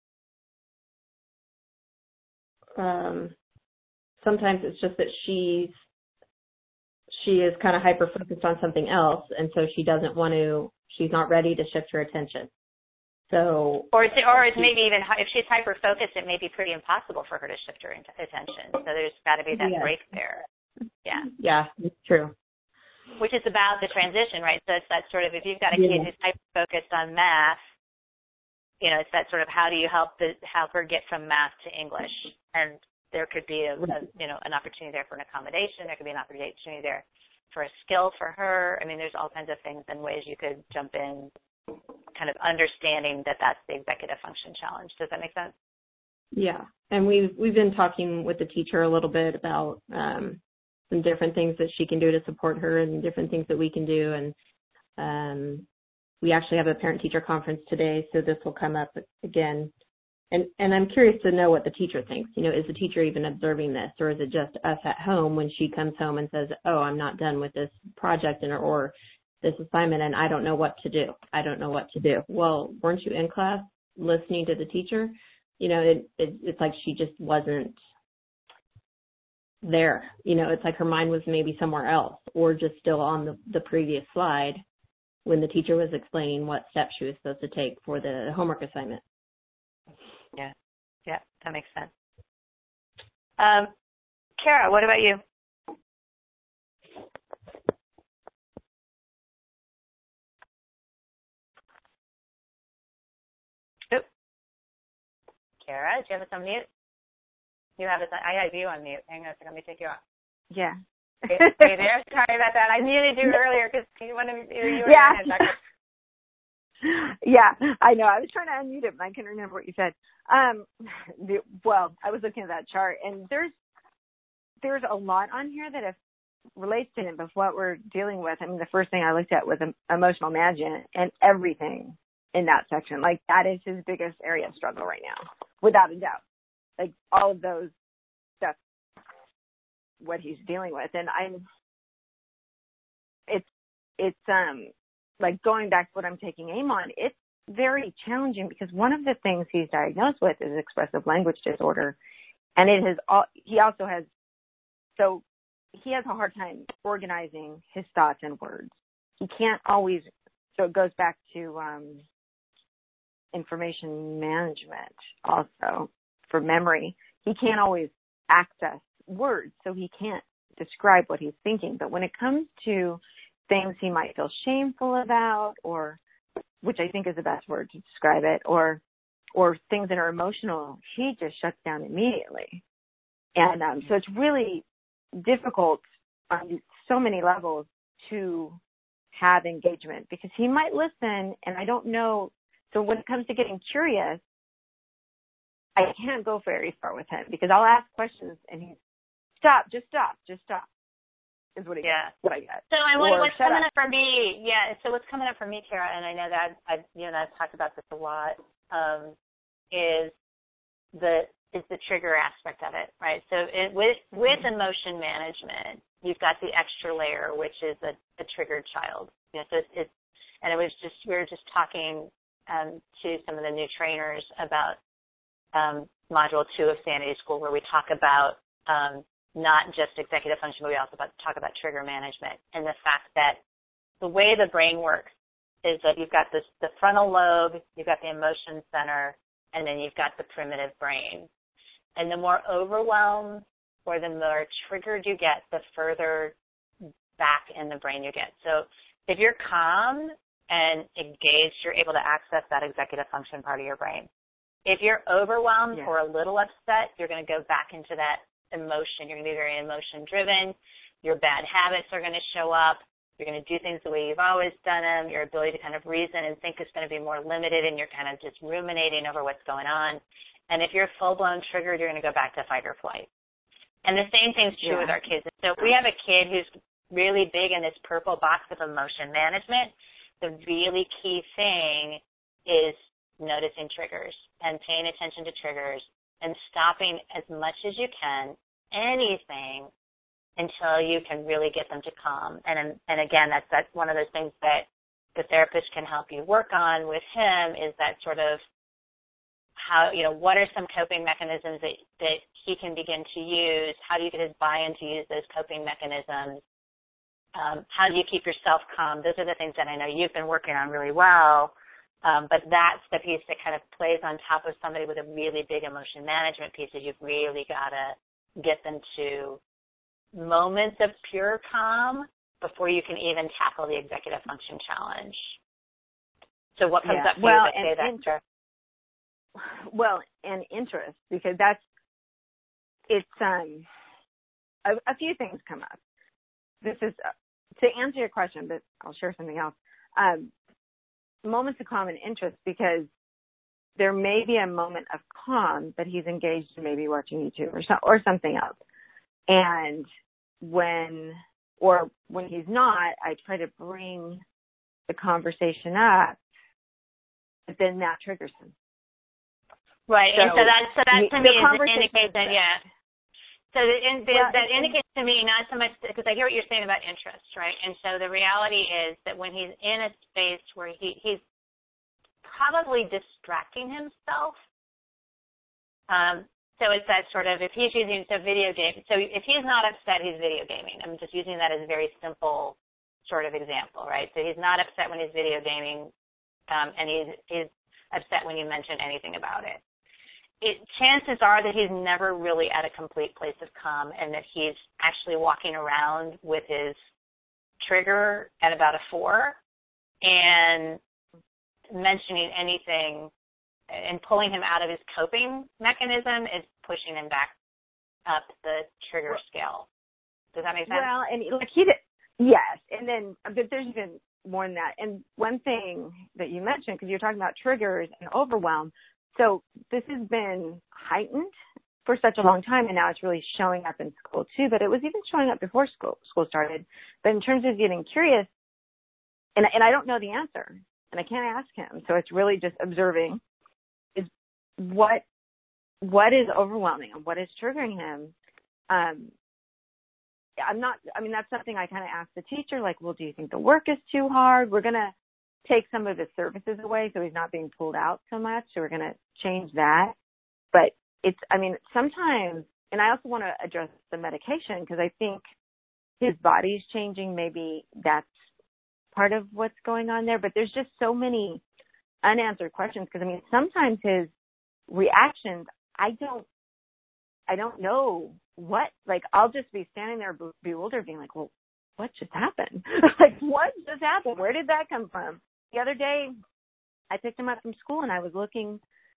um, sometimes it's just that she's she is kind of hyper focused on something else, and so she doesn't want to. She's not ready to shift her attention. So, or it's, or it's maybe even if she's hyper focused, it may be pretty impossible for her to shift her attention. So there's got to be that yeah. break there. Yeah. Yeah, it's true. Which is about the transition, right? So it's that sort of, if you've got a yeah. kid who's hyper focused on math, you know, it's that sort of how do you help the help her get from math to English? And there could be a, a you know an opportunity there for an accommodation. There could be an opportunity there for a skill for her. I mean, there's all kinds of things and ways you could jump in, kind of understanding that that's the executive function challenge. Does that make sense? Yeah, and we've we've been talking with the teacher a little bit about um, some different things that she can do to support her, and different things that we can do. And um, we actually have a parent-teacher conference today, so this will come up again. And and I'm curious to know what the teacher thinks. You know, is the teacher even observing this, or is it just us at home when she comes home and says, "Oh, I'm not done with this project," and or this assignment, and I don't know what to do. I don't know what to do. Well, weren't you in class listening to the teacher? You know, it, it it's like she just wasn't there. You know, it's like her mind was maybe somewhere else, or just still on the, the previous slide when the teacher was explaining what steps she was supposed to take for the homework assignment. Yeah, yeah, that makes sense. Um, Kara, what about you? Kara, do you have us on mute? You have us on, I have you on mute. Hang on a second, let me take you off. Yeah. Are you, are you there? Sorry about that. I muted you earlier because you wanted you were yeah. Yeah, I know. I was trying to unmute it, but I couldn't remember what you said. Um, the, well, I was looking at that chart, and there's there's a lot on here that if, relates to him of what we're dealing with. I mean, the first thing I looked at was emotional management, and everything in that section. Like, that is his biggest area of struggle right now, without a doubt. Like, all of those, that's what he's dealing with. And I'm, it's, it's, um, like, going back to what I'm taking aim on, it's very challenging because one of the things he's diagnosed with is expressive language disorder. And it has, all, he also has, so he has a hard time organizing his thoughts and words. He can't always, so it goes back to, um, information management also for memory. He can't always access words, so he can't describe what he's thinking. But when it comes to things he might feel shameful about, or, which I think is the best word to describe it, or or things that are emotional, he just shuts down immediately. And um, so it's really difficult on so many levels to have engagement because he might listen and I don't know. So when it comes to getting curious, I can't go very far with him because I'll ask questions and he's, stop, just stop, just stop. Is what, he yeah. gets, what I get. So I want or, what's coming up. up for me, yeah. So what's coming up for me, Tara, and I know that I've, you know, I've talked about this a lot, um, is the is the trigger aspect of it, right? So it, with with mm-hmm. emotion management, you've got the extra layer, which is a, a triggered child. You know, so it's, it's and it was just we were just talking um, to some of the new trainers about um, module two of Sanity School, where we talk about um, not just executive function, but we also about, talk about trigger management and the fact that the way the brain works is that you've got this, the frontal lobe, you've got the emotion center, and then you've got the primitive brain. And the more overwhelmed or the more triggered you get, the further back in the brain you get. So if you're calm and engaged, you're able to access that executive function part of your brain. If you're overwhelmed yeah. or a little upset, you're going to go back into that emotion. You're going to be very emotion driven. Your bad habits are going to show up. You're going to do things the way you've always done them. Your ability to kind of reason and think is going to be more limited, and you're kind of just ruminating over what's going on. And if you're full-blown triggered, you're going to go back to fight or flight. And the same thing's true yeah. with our kids. So if we have a kid who's really big in this purple box of emotion management, the really key thing is noticing triggers and paying attention to triggers and stopping as much as you can, anything, until you can really get them to calm. And and again, that's that's one of those things that the therapist can help you work on with him is that sort of how, you know, what are some coping mechanisms that, that he can begin to use? How do you get his buy-in to use those coping mechanisms? Um, how do you keep yourself calm? Those are the things that I know you've been working on really well. Um, but that's the piece that kind of plays on top of somebody with a really big emotion management piece is you've really got to get them to moments of pure calm before you can even tackle the executive function challenge. So what comes yeah. up for well, you to say that? Inter- well, and interest, because that's, it's, um, a, a few things come up. This is, uh, to answer your question, but I'll share something else. Um, moments of calm and interest, because there may be a moment of calm that he's engaged in maybe watching YouTube or so, or something else. And when, or when he's not, I try to bring the conversation up, but then that triggers him. Right. So, and so that, so that to me is an indication, yeah. So the, in, the, well, that indicates to me not so much, because I hear what you're saying about interest, right? And so the reality is that when he's in a space where he, he's probably distracting himself, um, so it's that sort of, if he's using, so video game, so if he's not upset, he's video gaming. I'm just using that as a very simple sort of example, right? So he's not upset when he's video gaming, um, and he's, he's upset when you mention anything about it. It, chances are that he's never really at a complete place of calm and that he's actually walking around with his trigger at about a four and mentioning anything and pulling him out of his coping mechanism is pushing him back up the trigger scale. Does that make sense? Well, and like he did, yes. And then, but there's even more than that. And one thing that you mentioned, because you're talking about triggers and overwhelm, so this has been heightened for such a long time, and now it's really showing up in school too. But it was even showing up before school school started. But in terms of getting curious, and and I don't know the answer, and I can't ask him, so it's really just observing. Is what what is overwhelming and what is triggering him? Um, I'm not. I mean, that's something I kind of ask the teacher. Like, well, do you think the work is too hard? We're gonna take some of his services away so he's not being pulled out so much. So we're going to change that. But it's, I mean, sometimes, and I also want to address the medication because I think his body's changing. Maybe that's part of what's going on there. But there's just so many unanswered questions because, I mean, sometimes his reactions, I don't, I don't know what, like, I'll just be standing there bewildered being like, well, what just happened? Like, what just happened? Where did that come from? The other day, I picked him up from school, and I was looking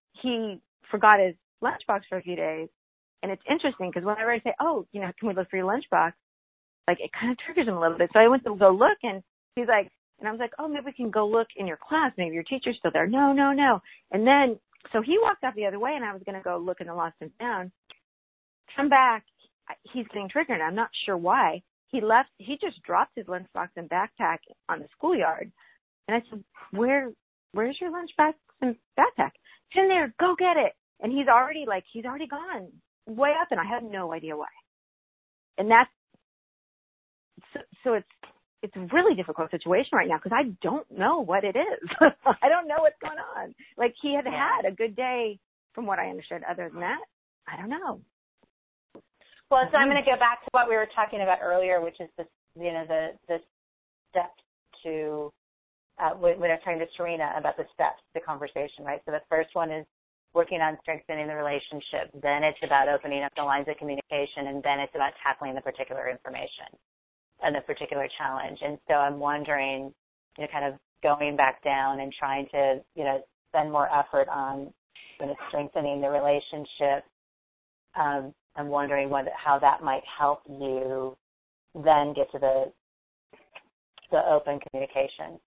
he forgot his lunchbox for a few days. And it's interesting because whenever I say, oh, you know, can we look for your lunchbox? Like, it kind of triggers him a little bit. So I went to go look, and he's like, and I was like, oh, maybe we can go look in your class. Maybe your teacher's still there. No, no, no. And then, so he walked out the other way, and I was going to go look in the lost and found. Come back. He's getting triggered. I'm not sure why. He left. He just dropped his lunchbox and backpack on the schoolyard. And I said, where, where's your lunchbox and backpack? It's in there. Go get it. And he's already like, he's already gone way up, and I have no idea why. And that's, so, so it's, it's a really difficult situation right now because I don't know what it is. I don't know what's going on. Like, he had had a good day from what I understood. Other than that, I don't know. Well, so I'm going to go back to what we were talking about earlier, which is the, you know, the, the steps to, uh, when I was talking to Serena about the steps to conversation, right? So the first one is working on strengthening the relationship. Then it's about opening up the lines of communication, and then it's about tackling the particular information and the particular challenge. And so I'm wondering, you know, kind of going back down and trying to, you know, spend more effort on, you know, strengthening the relationship. Um, I'm wondering what, how that might help you then get to the the open communication.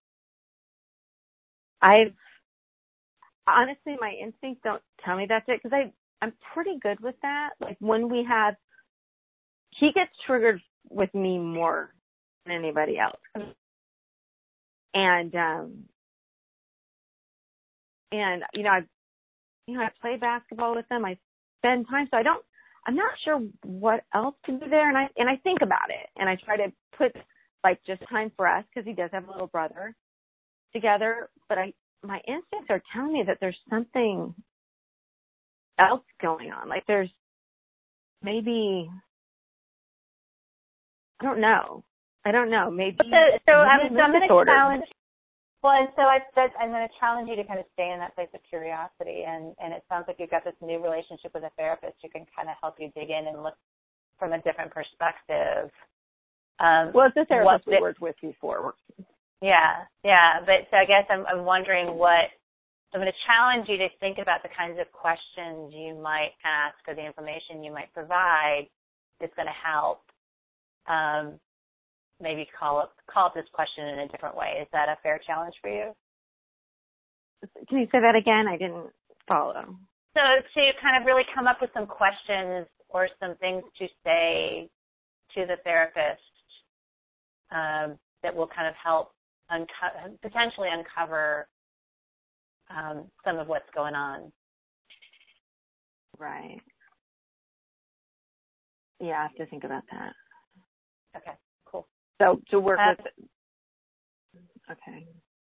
I've honestly, my instincts don't tell me that's it because I I'm pretty good with that. Like, when we have, he gets triggered with me more than anybody else, and um, and you know I you know I play basketball with them. I spend time, so I don't. I'm not sure what else to do there, and I and I think about it, and I try to put like just time for us because he does have a little brother together. But I, my instincts are telling me that there's something else going on. Like, there's maybe I don't know. I don't know. Maybe so. So I'm, so I'm going to challenge. Well, and so I said I'm going to challenge you to kind of stay in that place of curiosity, and, and it sounds like you've got this new relationship with a therapist who can kind of help you dig in and look from a different perspective. Um, well, it's a therapist we worked with before. Yeah, yeah, but so I guess I'm, I'm wondering what, I'm going to challenge you to think about the kinds of questions you might ask or the information you might provide that's going to help. Um, maybe call up call up this question in a different way. Is that a fair challenge for you? Can you say that again? I didn't follow. So to kind of really come up with some questions or some things to say to the therapist um, that will kind of help unco- potentially uncover um, some of what's going on. Right. Yeah, I have to think about that. Okay, cool. So to work uh, with, okay.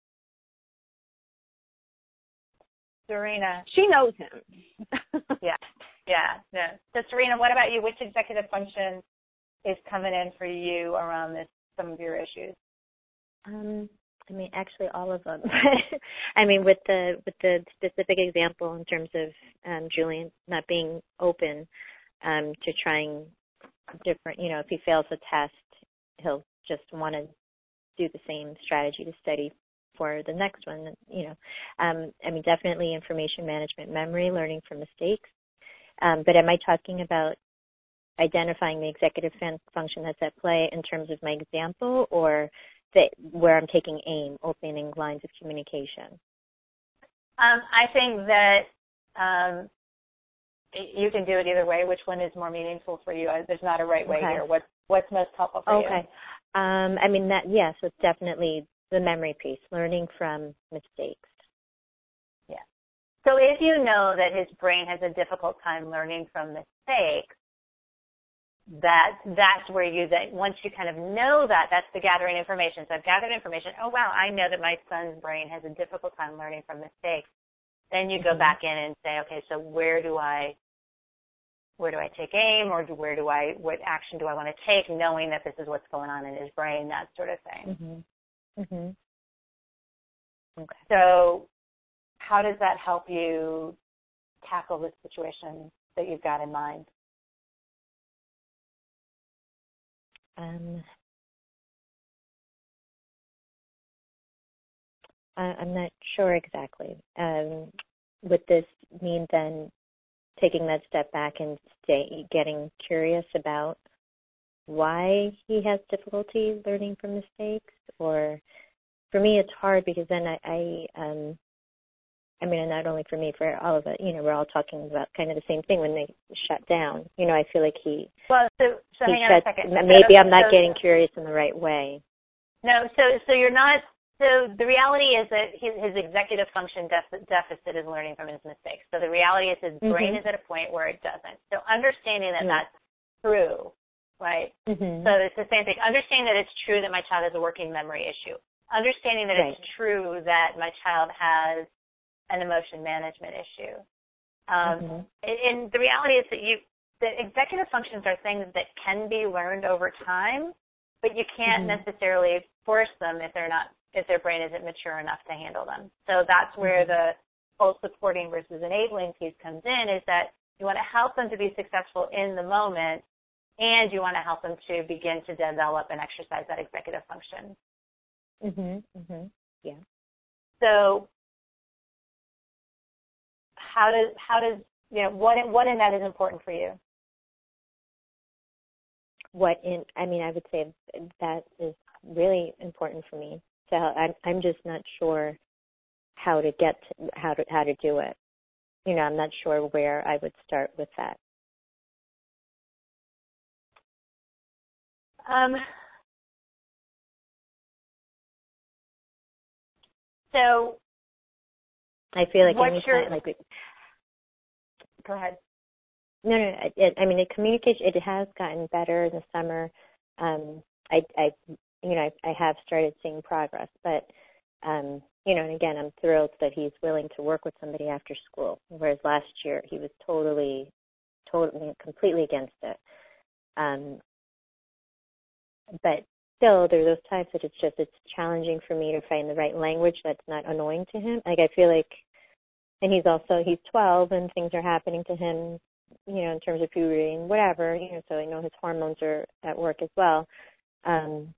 Serena. She knows him. yeah, yeah, yeah. So Serena, what about you? Which executive function is coming in for you around this, some of your issues? Um, I mean, actually, all of them. I mean, with the with the specific example in terms of um, Julian not being open um, to trying different, you know, if he fails a test, he'll just want to do the same strategy to study for the next one. You know, um, I mean, definitely information management, memory, learning from mistakes. Um, but am I talking about identifying the executive function that's at play in terms of my example, or that where I'm taking aim, opening lines of communication? Um, I think that um, you can do it either way. Which one is more meaningful for you? There's not a right way okay. here. What What's most helpful for okay. you? Okay. Um, I mean, that yes, it's definitely the memory piece, learning from mistakes. Yeah. So if you know that his brain has a difficult time learning from mistakes, that that's where you then once you kind of know that, that's the gathering information. So I've gathered information. Oh wow, I know that my son's brain has a difficult time learning from mistakes. Then you go mm-hmm. back in and say, okay, so where do I where do I take aim, or do, where do I what action do I want to take, knowing that this is what's going on in his brain, that sort of thing. Mm-hmm. Mm-hmm. Okay. So how does that help you tackle this situation that you've got in mind? Um, I, I'm not sure exactly. Um, would this mean then taking that step back and stay, getting curious about why he has difficulty learning from mistakes? Or for me, it's hard because then I, I um, I mean, not only for me, for all of it, you know, we're all talking about kind of the same thing when they shut down. You know, I feel like he, well, so, so he hang on shuts, a second. maybe so, I'm not so, getting curious in the right way. No, so so you're not, so the reality is that his, his executive function def- deficit is learning from his mistakes. So the reality is his mm-hmm. brain is at a point where it doesn't. So understanding that mm-hmm. that's true, right? Mm-hmm. So it's the same thing. Understanding that it's true that my child has a working memory issue. Understanding that right. it's true that my child has an emotion management issue. Um, mm-hmm. and, and the reality is that you, the executive functions are things that can be learned over time, but you can't mm-hmm. necessarily force them if they're not, if their brain isn't mature enough to handle them. So that's where mm-hmm. the whole supporting versus enabling piece comes in, is that you want to help them to be successful in the moment, and you want to help them to begin to develop and exercise that executive function. Mhm. Mhm. Yeah. So how does how does you know what what in that is important for you? What in I mean, I would say that is really important for me. So I'm I'm just not sure how to get to, how to how to do it. You know, I'm not sure where I would start with that. Um. So I feel like what's anytime, your, like. Go ahead. No, no. It, I mean, the communication, it has gotten better in the summer. Um, I, I, you know, I, I have started seeing progress, but, um, you know, and again, I'm thrilled that he's willing to work with somebody after school, whereas last year he was totally, totally, completely against it. Um, but still, there are those times that it's just, it's challenging for me to find the right language that's not annoying to him. Like, I feel like, and he's also, he's twelve and things are happening to him, you know, in terms of puberty and whatever, you know, so I know his hormones are at work as well. Um,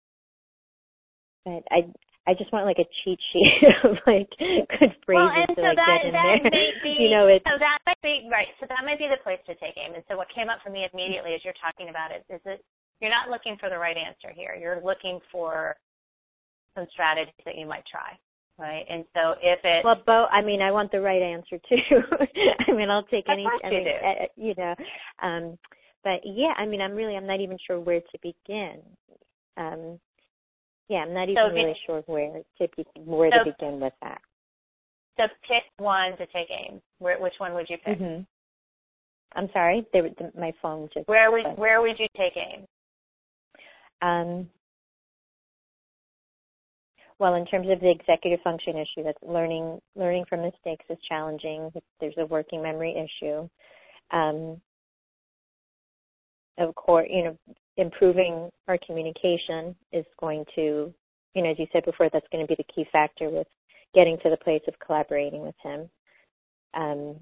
but I, I just want like a cheat sheet of like good phrases well, and to so like that, get in that there. May be, you know, it's, so that might be, right, so that might be the place to take aim. And so what came up for me immediately as you're talking about it is that you're not looking for the right answer here. You're looking for some strategies that you might try. Right, and so if it well, both. I mean, I want the right answer too. I mean, I'll take any. I mean, you, uh, you know, um, but yeah, I mean, I'm really, I'm not even sure where to begin. Um, yeah, I'm not even so really it, sure where to be, where so, to begin with that. So pick one to take aim. Where, which one would you pick? Mm-hmm. I'm sorry, they, the, my phone just. Where would where would you take aim? Um. Well, in terms of the executive function issue, that's learning learning from mistakes is challenging. There's a working memory issue. Um, of course, you know, improving our communication is going to, you know, as you said before, that's going to be the key factor with getting to the place of collaborating with him. Um,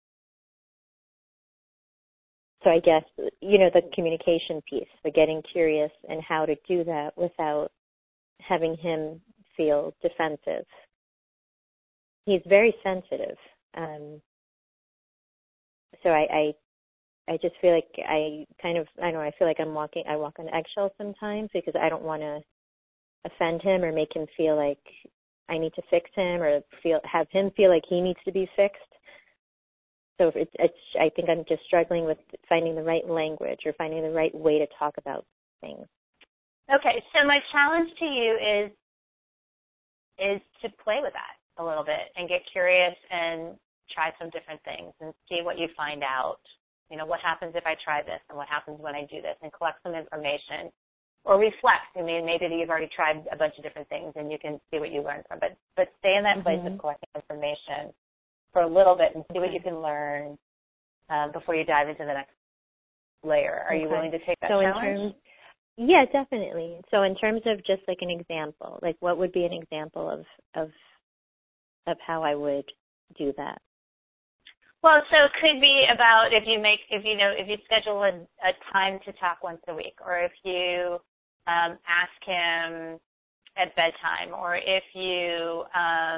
so I guess, you know, the communication piece, the getting curious and how to do that without having him feel defensive. He's very sensitive. Um, so I, I I just feel like I kind of, I don't know, I feel like I'm walking, I walk on eggshells sometimes because I don't want to offend him or make him feel like I need to fix him or feel, have him feel like he needs to be fixed. So it's, it's, I think I'm just struggling with finding the right language or finding the right way to talk about things. Okay, so my challenge to you is, is to play with that a little bit and get curious and try some different things and see what you find out. You know, what happens if I try this and what happens when I do this, and collect some information or reflect. I mean, maybe you've already tried a bunch of different things and you can see what you learn from it. But stay in that place mm-hmm. of collecting information for a little bit and see what you can learn um, before you dive into the next layer. Are okay. you willing to take that so challenge? In terms, yeah, definitely. So in terms of just like an example, like what would be an example of of of how I would do that? Well, so it could be about if you make, if you know, if you schedule a, a time to talk once a week, or if you um, ask him at bedtime, or if you, um,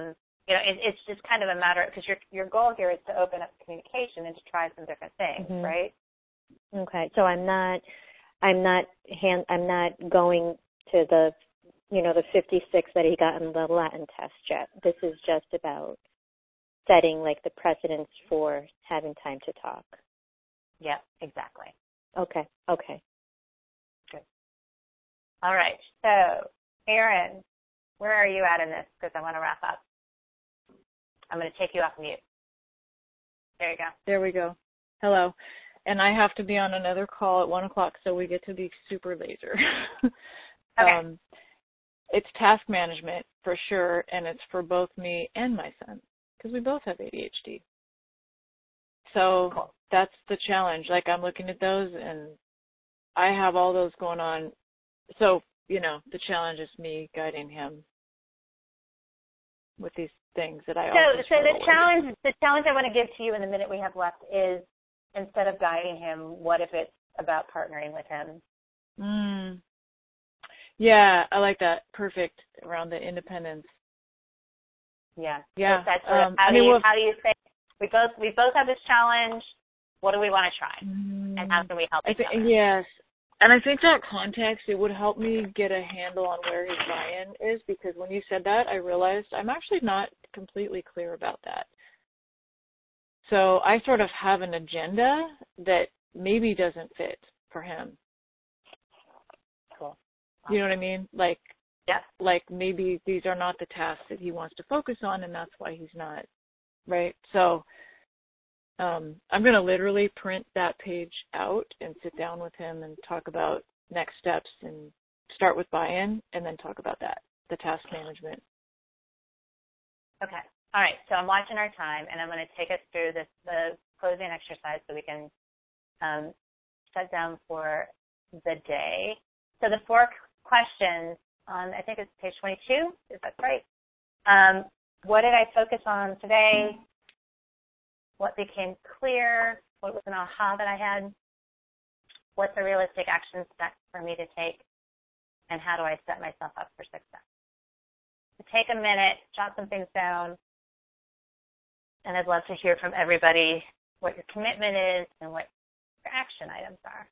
you know, it, it's just kind of a matter, because your your goal here is to open up communication and to try some different things, mm-hmm. right? Okay, so I'm not, I'm not hand, I'm not going to the, you know, the fifty-six that he got in the Latin test yet. This is just about setting like the precedence for having time to talk. Yeah, exactly. Okay, okay. Good. All right, so Erin, where are you at in this? Because I want to wrap up. I'm going to take you off mute. There you go. There we go. Hello. And I have to be on another call at one o'clock, so we get to be super laser. Okay. Um, it's task management for sure, and it's for both me and my son, because we both have A D H D. So cool. That's the challenge. Like, I'm looking at those, and I have all those going on. So, you know, the challenge is me guiding him with these things that I so, also So the with. challenge, the challenge I want to give to you in the minute we have left is, instead of guiding him, what if it's about partnering with him? Mm. Yeah, I like that. Perfect. Around the independence. Yeah. Yeah. That's Um, how, I do mean, you, well, how do you say, we both, we both have this challenge. What do we want to try? Mm, And how can we help I each think, other? Yes. And I think that context, it would help me get a handle on where his buy-in is, because when you said that, I realized I'm actually not completely clear about that. So I sort of have an agenda that maybe doesn't fit for him. Cool. You know what I mean? Like, yeah. like maybe these are not the tasks that he wants to focus on, and that's why he's not, right? So um, I'm going to literally print that page out and sit down with him and talk about next steps and start with buy-in and then talk about that, the task management. Okay. All right. So I'm watching our time, and I'm going to take us through this, the closing exercise so we can um, shut down for the day. So the four questions on, I think it's page twenty-two, is that right? Um, what did I focus on today? What became clear? What was an aha that I had? What's a realistic action step for me to take? And how do I set myself up for success? So take a minute, jot some things down, and I'd love to hear from everybody what your commitment is and what your action items are.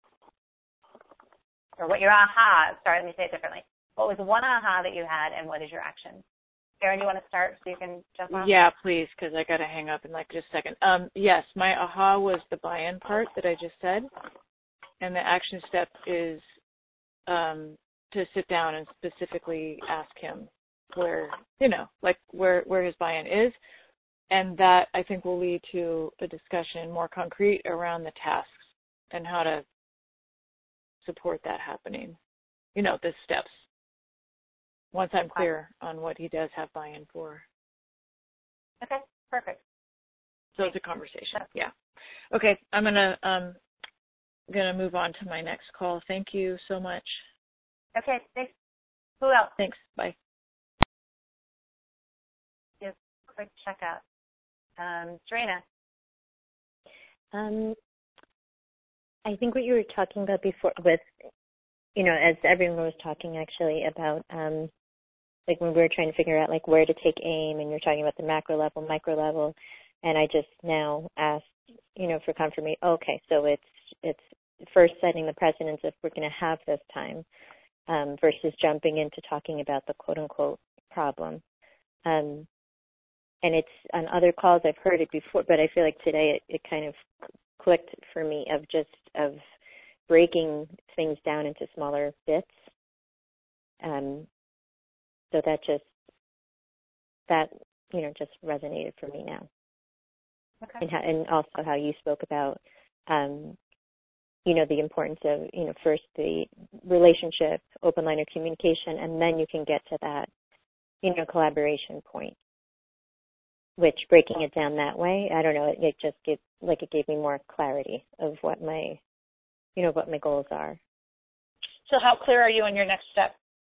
Or what your aha, sorry, let me say it differently. What was one aha that you had, and what is your action? Erin, you want to start so you can jump off? Yeah, please, because I got to hang up in like just a second. Um, yes, my aha was the buy-in part that I just said, and the action step is um, to sit down and specifically ask him where, you know, like where, where his buy-in is, and that I think will lead to a discussion more concrete around the tasks and how to support that happening. You know, the steps. Once I'm clear on what he does have buy-in for. Okay, perfect. So it's a conversation. Yeah. Okay, I'm gonna um gonna move on to my next call. Thank you so much. Okay, thanks. Who else? Thanks. Bye. Just a quick checkout. Um, Serena. Um, I think what you were talking about before with, you know, as everyone was talking actually about, um, like when we were trying to figure out like where to take aim, and you're talking about the macro level, micro level, and I just now asked, you know, for confirmation. Okay, so it's it's first setting the precedence if we're going to have this time, um, versus jumping into talking about the quote unquote problem. Um, and it's on other calls I've heard it before, but I feel like today it, it kind of clicked for me of just of breaking things down into smaller bits. Um, so that just that you know just resonated for me now. Okay. And how, and also how you spoke about um, you know the importance of you know first the relationship, open line of communication, and then you can get to that you know collaboration point. Which breaking it down that way, I don't know, it, it just gave like it gave me more clarity of what my you know what my goals are. So how clear are you on your next step?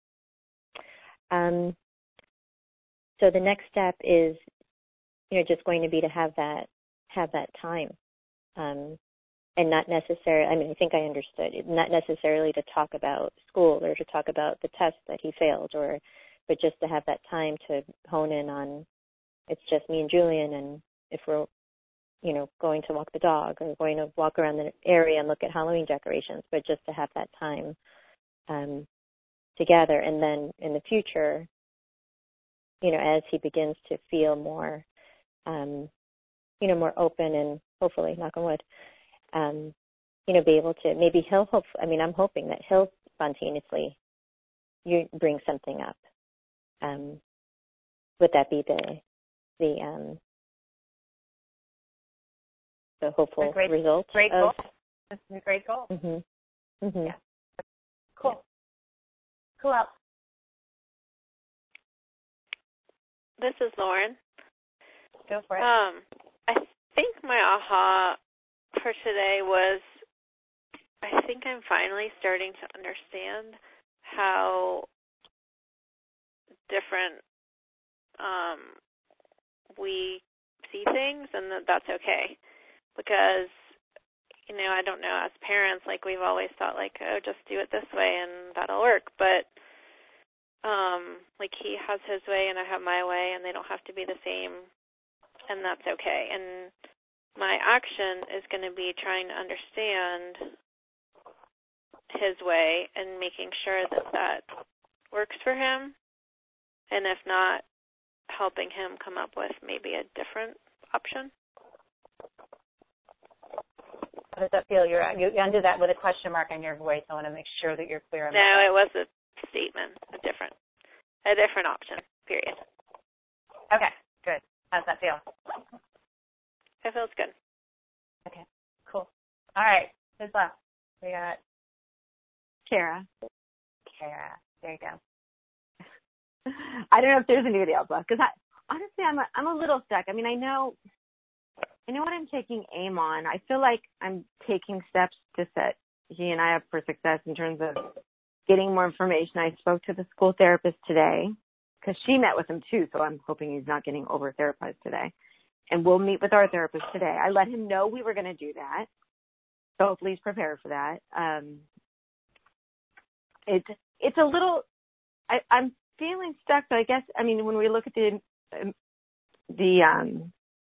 Um, so the next step is, you know, just going to be to have that have that time, um, and not necessarily. I mean, I think I understood it. Not necessarily to talk about school or to talk about the test that he failed, or but just to have that time to hone in on it's just me and Julian, and if we're, you know, going to walk the dog or going to walk around the area and look at Halloween decorations, but just to have that time um, together. And then in the future, you know, as he begins to feel more, um, you know, more open and hopefully, knock on wood, um, you know, be able to, maybe he'll hope, I mean, I'm hoping that he'll spontaneously you bring something up. Um, would that be the, the, um, the hopeful great, result? Great of, goal. That's a great goal. Mm-hmm. Mm-hmm. Yeah. Cool. Who else? This is Lauren. Go for it. Um, I think my aha for today was, I think I'm finally starting to understand how different um, we see things, and that that's okay. Because, you know, I don't know, as parents, like, we've always thought, like, oh, just do it this way and that'll work. But, um, like, he has his way and I have my way, and they don't have to be the same, and that's okay. And my action is going to be trying to understand his way and making sure that that works for him, and if not, helping him come up with maybe a different option. How does that feel? You're, you ended that with a question mark on your voice. I want to make sure that you're clear on no, that. No, it was a statement, a different, a different option, period. Okay, good. How does that feel? It feels good. Okay, cool. All right, who's left? We got Kara. Kara. There you go. I don't know if there's anybody else left, because I honestly I'm a, I'm a little stuck. I mean, I know I know what I'm taking aim on. I feel like I'm taking steps to set he and I up for success in terms of getting more information. I spoke to the school therapist today because she met with him too, so I'm hoping he's not getting over therapized today. And we'll meet with our therapist today. I let him know we were going to do that, so hopefully he's prepared for that. Um, it's it's a little. I, I'm feeling stuck, but I guess I mean when we look at the the um,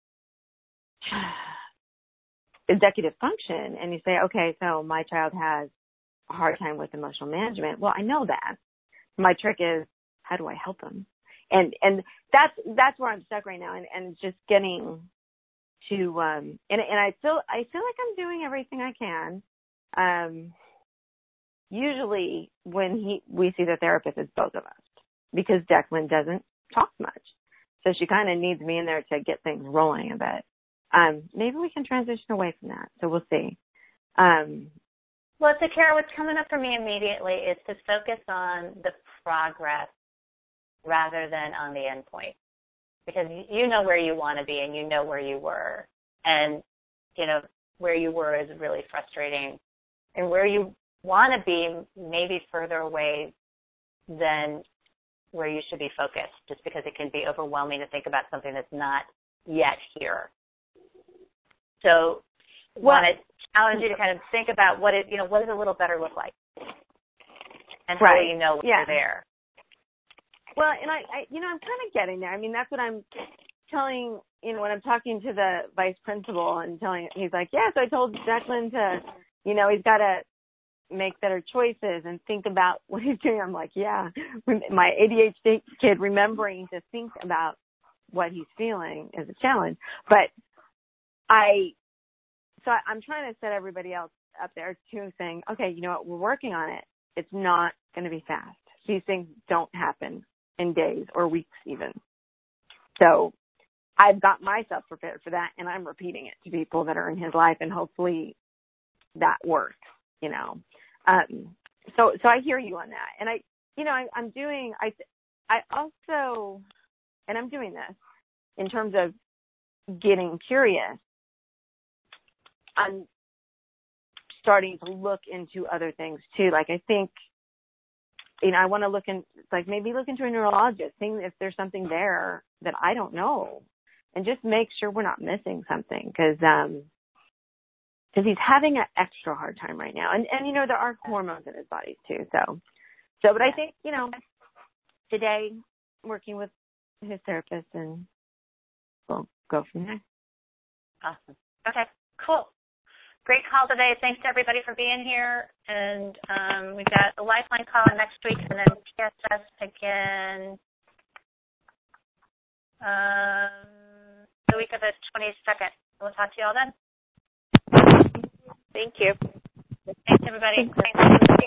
executive function, and you say, okay, so my child has a hard time with emotional management. Well, I know that. My trick is, how do I help them? And and that's that's where I'm stuck right now, and, and just getting to um and and I feel I feel like I'm doing everything I can. Um, usually when he we see the therapist, it's both of us because Declan doesn't talk much, so she kind of needs me in there to get things rolling a bit. Um, maybe we can transition away from that, so we'll see. Um, well, so Kara, what's coming up for me immediately is to focus on the progress rather than on the end point. Because you know where you want to be and you know where you were. And, you know, where you were is really frustrating. And where you want to be maybe further away than where you should be focused, just because it can be overwhelming to think about something that's not yet here. So I well, want to challenge you to kind of think about what it, you know, what does a little better look like? And how right. do you know when yeah. you're there? Well, and I, I, you know, I'm kind of getting there. I mean, that's what I'm telling, you know, when I'm talking to the vice principal and telling, he's like, yes, I told Declan to, you know, he's got to make better choices and think about what he's doing. I'm like, yeah, my A D H D kid remembering to think about what he's feeling is a challenge. But I, so I, I'm trying to set everybody else up there too, saying, okay, you know what, we're working on it. It's not going to be fast. These things don't happen in days or weeks even. So I've got myself prepared for that, and I'm repeating it to people that are in his life, and hopefully that works, you know. Um, so so I hear you on that. And I, you know, I, I'm doing, I, I also, and I'm doing this in terms of getting curious. I'm starting to look into other things too. Like I think, you know, I want to look in, like maybe look into a neurologist, seeing if there's something there that I don't know, and just make sure we're not missing something, because um, because he's having an extra hard time right now, and and you know there are hormones in his body too. So, so but I think you know today working with his therapist and we'll go from there. Awesome. Okay, cool. Great call today. Thanks to everybody for being here. And um, we've got a Lifeline call next week and then T S S again um, the week of the twenty-second. We'll talk to you all then. Thank you. Thanks, everybody. Thanks.